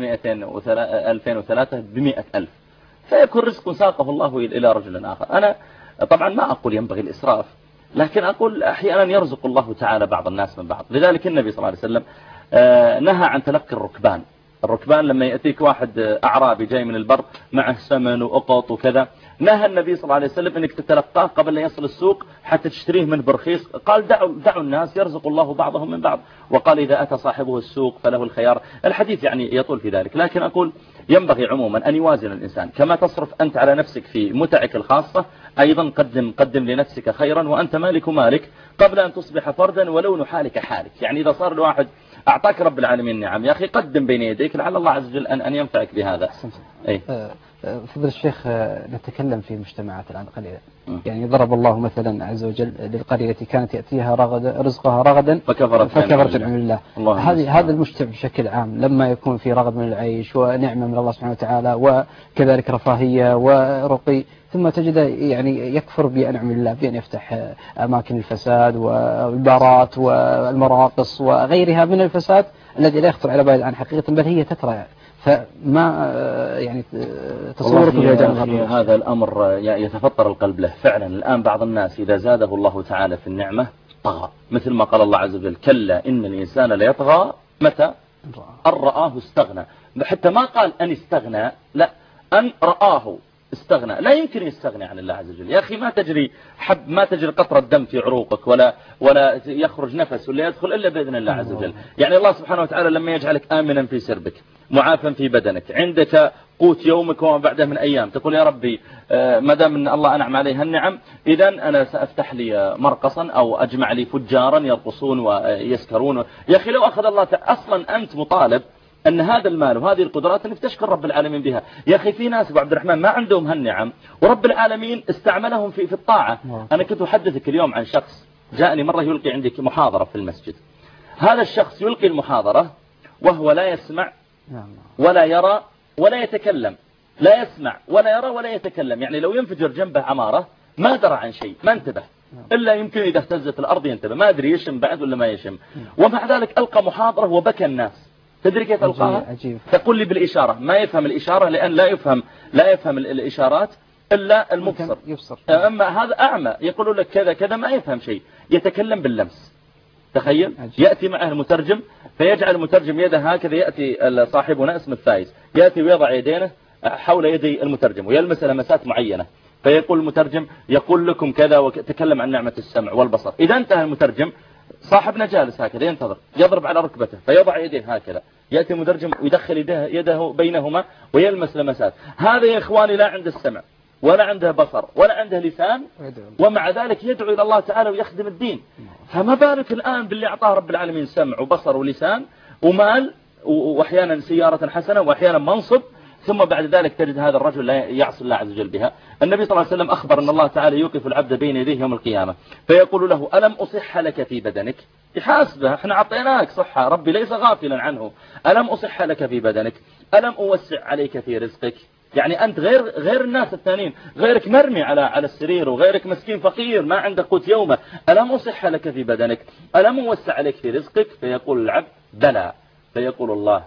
B: 2003 ب100 ألف، فيكون رزق ساقه الله إلى رجل آخر. أنا طبعا ما أقول ينبغي الإسراف، لكن أقول أحيانا يرزق الله تعالى بعض الناس من بعض. لذلك النبي صلى الله عليه وسلم نهى عن تلقي الركبان لما يأتيك واحد أعرابي جاي من البر معه سمن وأقط وكذا، نهى النبي صلى الله عليه وسلم أنك تتلقاه قبل أن يصل السوق حتى تشتريه منه برخيص. قال دعوا الناس يرزق الله بعضهم من بعض، وقال إذا أتى صاحبه السوق فله الخيار. الحديث يعني يطول في ذلك، لكن أقول ينبغي عموما أن يوازن الإنسان. كما تصرف أنت على نفسك في متعك الخاصة، أيضا قدم لنفسك خيرا، وأنت مالك مالك قبل أن تصبح فردا ولون حالك حالك. يعني إذا صار الواحد أعطاك رب العالمين نعم يا أخي قدم بين يديك لعل الله عز وجل أن ينفعك بهذا.
A: أي. فضل الشيخ نتكلم في المجتمعات الآن قليلا. يعني ضرب الله مثلا عز وجل للقرية التي كانت يأتيها رزقها رغدا فكفرت نعم الله. هذا المجتمع بشكل عام لما يكون في رغد من العيش ونعمة من الله سبحانه وتعالى وكذلك رفاهية ورقي، ثم تجده يعني يكفر بأنعم الله بأن يفتح أماكن الفساد والبارات والمراقص وغيرها من الفساد الذي لا يخطر على بال الآن حقيقة، بل هي تترى. فما يعني تصوركم
B: هذا الأمر يتفطر القلب له فعلا. الآن بعض الناس إذا زاده الله تعالى في النعمة طغى، مثل ما قال الله عز وجل كلا إن الإنسان ليطغى متى أن رآه استغنى. حتى ما قال أن استغنى، لا، أن رآه استغنى. لا يمكن يستغني عن الله عز وجل. يا أخي ما تجري قطرة دم في عروقك ولا يخرج نفس ولا يدخل إلا بإذن الله عز وجل. يعني الله سبحانه وتعالى لما يجعلك آمنا في سربك معافا في بدنك عندك قوت يومك وما بعده من أيام، تقول يا ربي ما دام أن الله أنعم عليها النعم إذن أنا سأفتح لي مرقصا أو أجمع لي فجارا يرقصون ويسكرون. يا أخي لو أخذ الله أصلا أنت مطالب أن هذا المال وهذه القدرات أنك تشكر رب العالمين بها. يا أخي في ناس أبو عبد الرحمن ما عندهم هالنعم ورب العالمين استعملهم في الطاعة. أنا كنت أحدثك اليوم عن شخص جاءني مرة يلقي عندك محاضرة في المسجد. هذا الشخص يلقي المحاضرة وهو لا يسمع ولا يرى ولا يتكلم، لا يسمع ولا يرى ولا يتكلم. يعني لو ينفجر جنبه عمارة ما درى عن شيء، ما انتبه، إلا يمكن إذا اهتزت الأرض ينتبه، ما أدري يشم بعد ولا ما يشم. ومع ذلك ألقى محاضرة وبكى الناس. تدري كيف ألقاها؟ تقول لي بالإشارة، ما يفهم الإشارة لأن لا يفهم الإشارات إلا المبصر. أما هذا أعمى يقولوا لك كذا كذا ما يفهم شيء، يتكلم باللمس. تخيل يأتي معه المترجم فيجعل المترجم يده هكذا، يأتي صاحبنا اسم الفايز يأتي ويضع يدينه حول يدي المترجم ويلمس لمسات معينة، فيقول المترجم يقول لكم كذا وتكلم عن نعمة السمع والبصر. إذا انتهى المترجم صاحبنا جالس هكذا ينتظر، يضرب على ركبته فيضع يديه هكذا، يأتي المترجم ويدخل يده بينهما ويلمس لمسات. هذا يا إخواني لا عنده السمع ولا عنده بصر ولا عنده لسان، ومع ذلك يدعو إلى الله تعالى ويخدم الدين. فما بالك الآن باللي أعطاه رب العالمين سمع وبصر ولسان ومال وأحيانا سيارة حسنة وأحيانا منصب، ثم بعد ذلك تجد هذا الرجل لا يعصي الله عز وجل بها. النبي صلى الله عليه وسلم أخبر أن الله تعالى يوقف العبد بين يديه يوم القيامة فيقول له ألم أصح لك في بدنك؟ يحاسبه، احنا عطيناك صحة، ربي ليس غافلا عنه. ألم أصح لك في بدنك؟ ألم أوسع عليك في رزقك؟ يعني أنت غير الناس الثانيين، غيرك مرمي على السرير وغيرك مسكين فقير ما عنده قوت يومه. ألم أصح لك في بدنك؟ ألم أوسع عليك في رزقك؟ فيقول العبد بلى. فيقول الله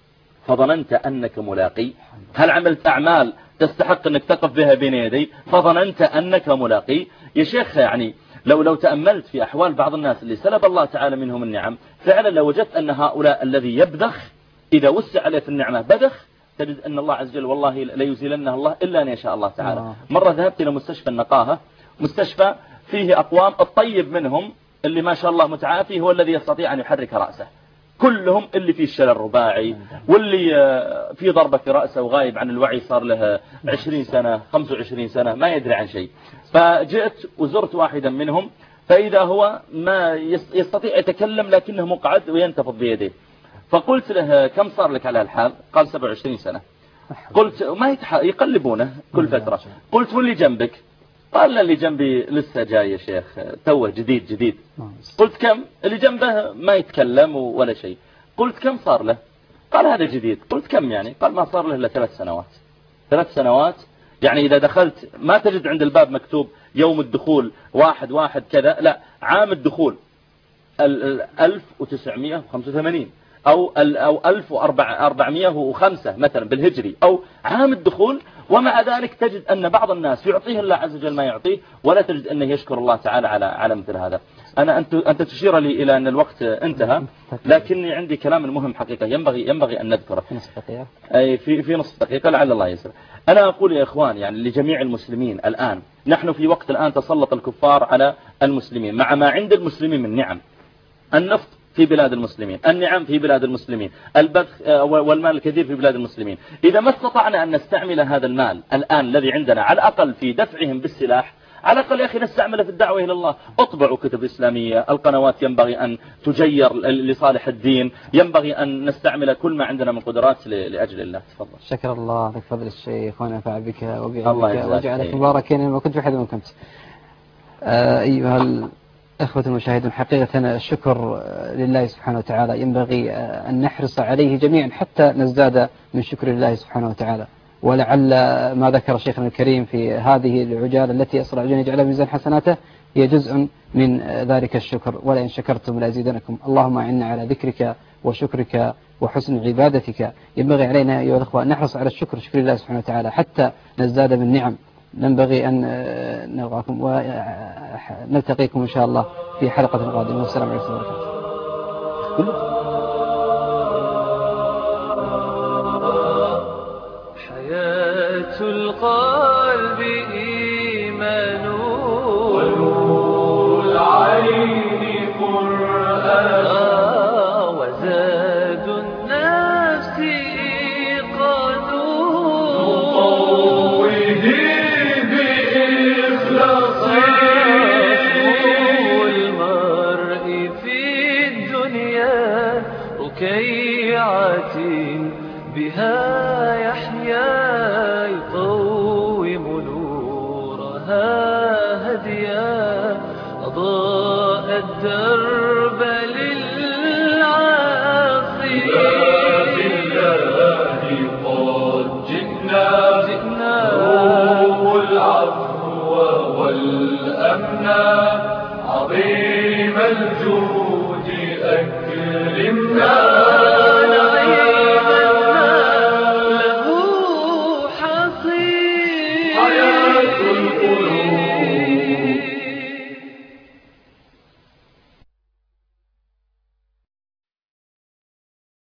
B: فظننت أنك ملاقي؟ هل عملت أعمال تستحق أنك تقف بها بين يدي؟ فظننت أنك ملاقي؟ يا شيخ يعني لو تأملت في أحوال بعض الناس اللي سلب الله تعالى منهم النعم، فعلا لو وجدت أن هؤلاء الذي يبذخ إذا وسع عليه في النعمة بذخ، تجد أن الله عز وجل والله لا يزيلنه الله إلا أن يشاء الله تعالى. مرة ذهبت إلى مستشفى النقاهة، مستشفى فيه أقوام الطيب منهم اللي ما شاء الله متعافي هو الذي يستطيع أن يحرك رأسه، كلهم اللي فيه الشلل الرباعي واللي فيه ضربة في رأسه وغايب عن الوعي صار له 20 سنة 25 سنة ما يدري عن شيء. فجئت وزرت واحدا منهم فإذا هو ما يستطيع يتكلم لكنه مقعد وينتفض بيديه. فقلت له كم صار لك على الحال؟ قال 27 سنة. قلت ما يقلبونه كل فترة. قلت واللي جنبك؟ قال اللي جنبي لسه جاي يا شيخ توه جديد. قلت كم؟ اللي جنبه ما يتكلم ولا شيء. قلت كم صار له؟ قال هذا جديد. قلت كم يعني؟ قال ما صار له إلا 3 سنوات. 3 سنوات يعني إذا دخلت ما تجد عند الباب مكتوب يوم الدخول 1 كذا، لا عام الدخول 1985 أو 1405 مثلا بالهجري أو عام الدخول، ومع ذلك تجد أن بعض الناس يعطيه الله عز وجل ما يعطيه ولا تجد أنه يشكر الله تعالى على مثل هذا. أنت تشير لي إلى أن الوقت انتهى، لكني عندي كلام مهم حقيقة ينبغي أن نذكره في نصف دقيقة لعل الله يسر. أنا أقول يا إخوان يعني لجميع المسلمين الآن، نحن في وقت الآن تسلط الكفار على المسلمين مع ما عند المسلمين من نعم، النفط في بلاد المسلمين، النعم في بلاد المسلمين، البث والمال الكثير في بلاد المسلمين. إذا ما استطعنا أن نستعمل هذا المال الآن الذي عندنا على الأقل في دفعهم بالسلاح، على الأقل يا أخي نستعمله في الدعوة إلى الله. اطبعوا كتب إسلامية، القنوات ينبغي أن تجير لصالح الدين، ينبغي أن نستعمل كل ما عندنا من قدرات لأجل الله. تفضل.
A: شكر الله لك فضل الشيخ ونفع بك وبعلمك وجعلك مباركا وما كنت بحد ما كنت. أيها أخوة المشاهدون، حقيقة الشكر لله سبحانه وتعالى ينبغي أن نحرص عليه جميعا حتى نزداد من شكر الله سبحانه وتعالى. ولعل ما ذكر شيخنا الكريم في هذه العجالة التي أسرع جن يجعلها ميزان حسناته هي جزء من ذلك الشكر، ولئن شكرتم لأزيدنكم. اللهم أعنا على ذكرك وشكرك وحسن عبادتك. ينبغي علينا أيها الأخوة أن نحرص على شكر الله سبحانه وتعالى حتى نزداد من نعم. ننبغي أن نلقاكم ونلتقيكم إن شاء الله في حلقة قادمة، والسلام عليكم ورحمة الله وبركاته.
O: حياة القلب إيمان ونور العين قرآن وزاد النفس إيقاظ بها يحيا يقوم نورها هديا أضاء الدرب للعاصي بالله قد جئنا روح العفو والأمن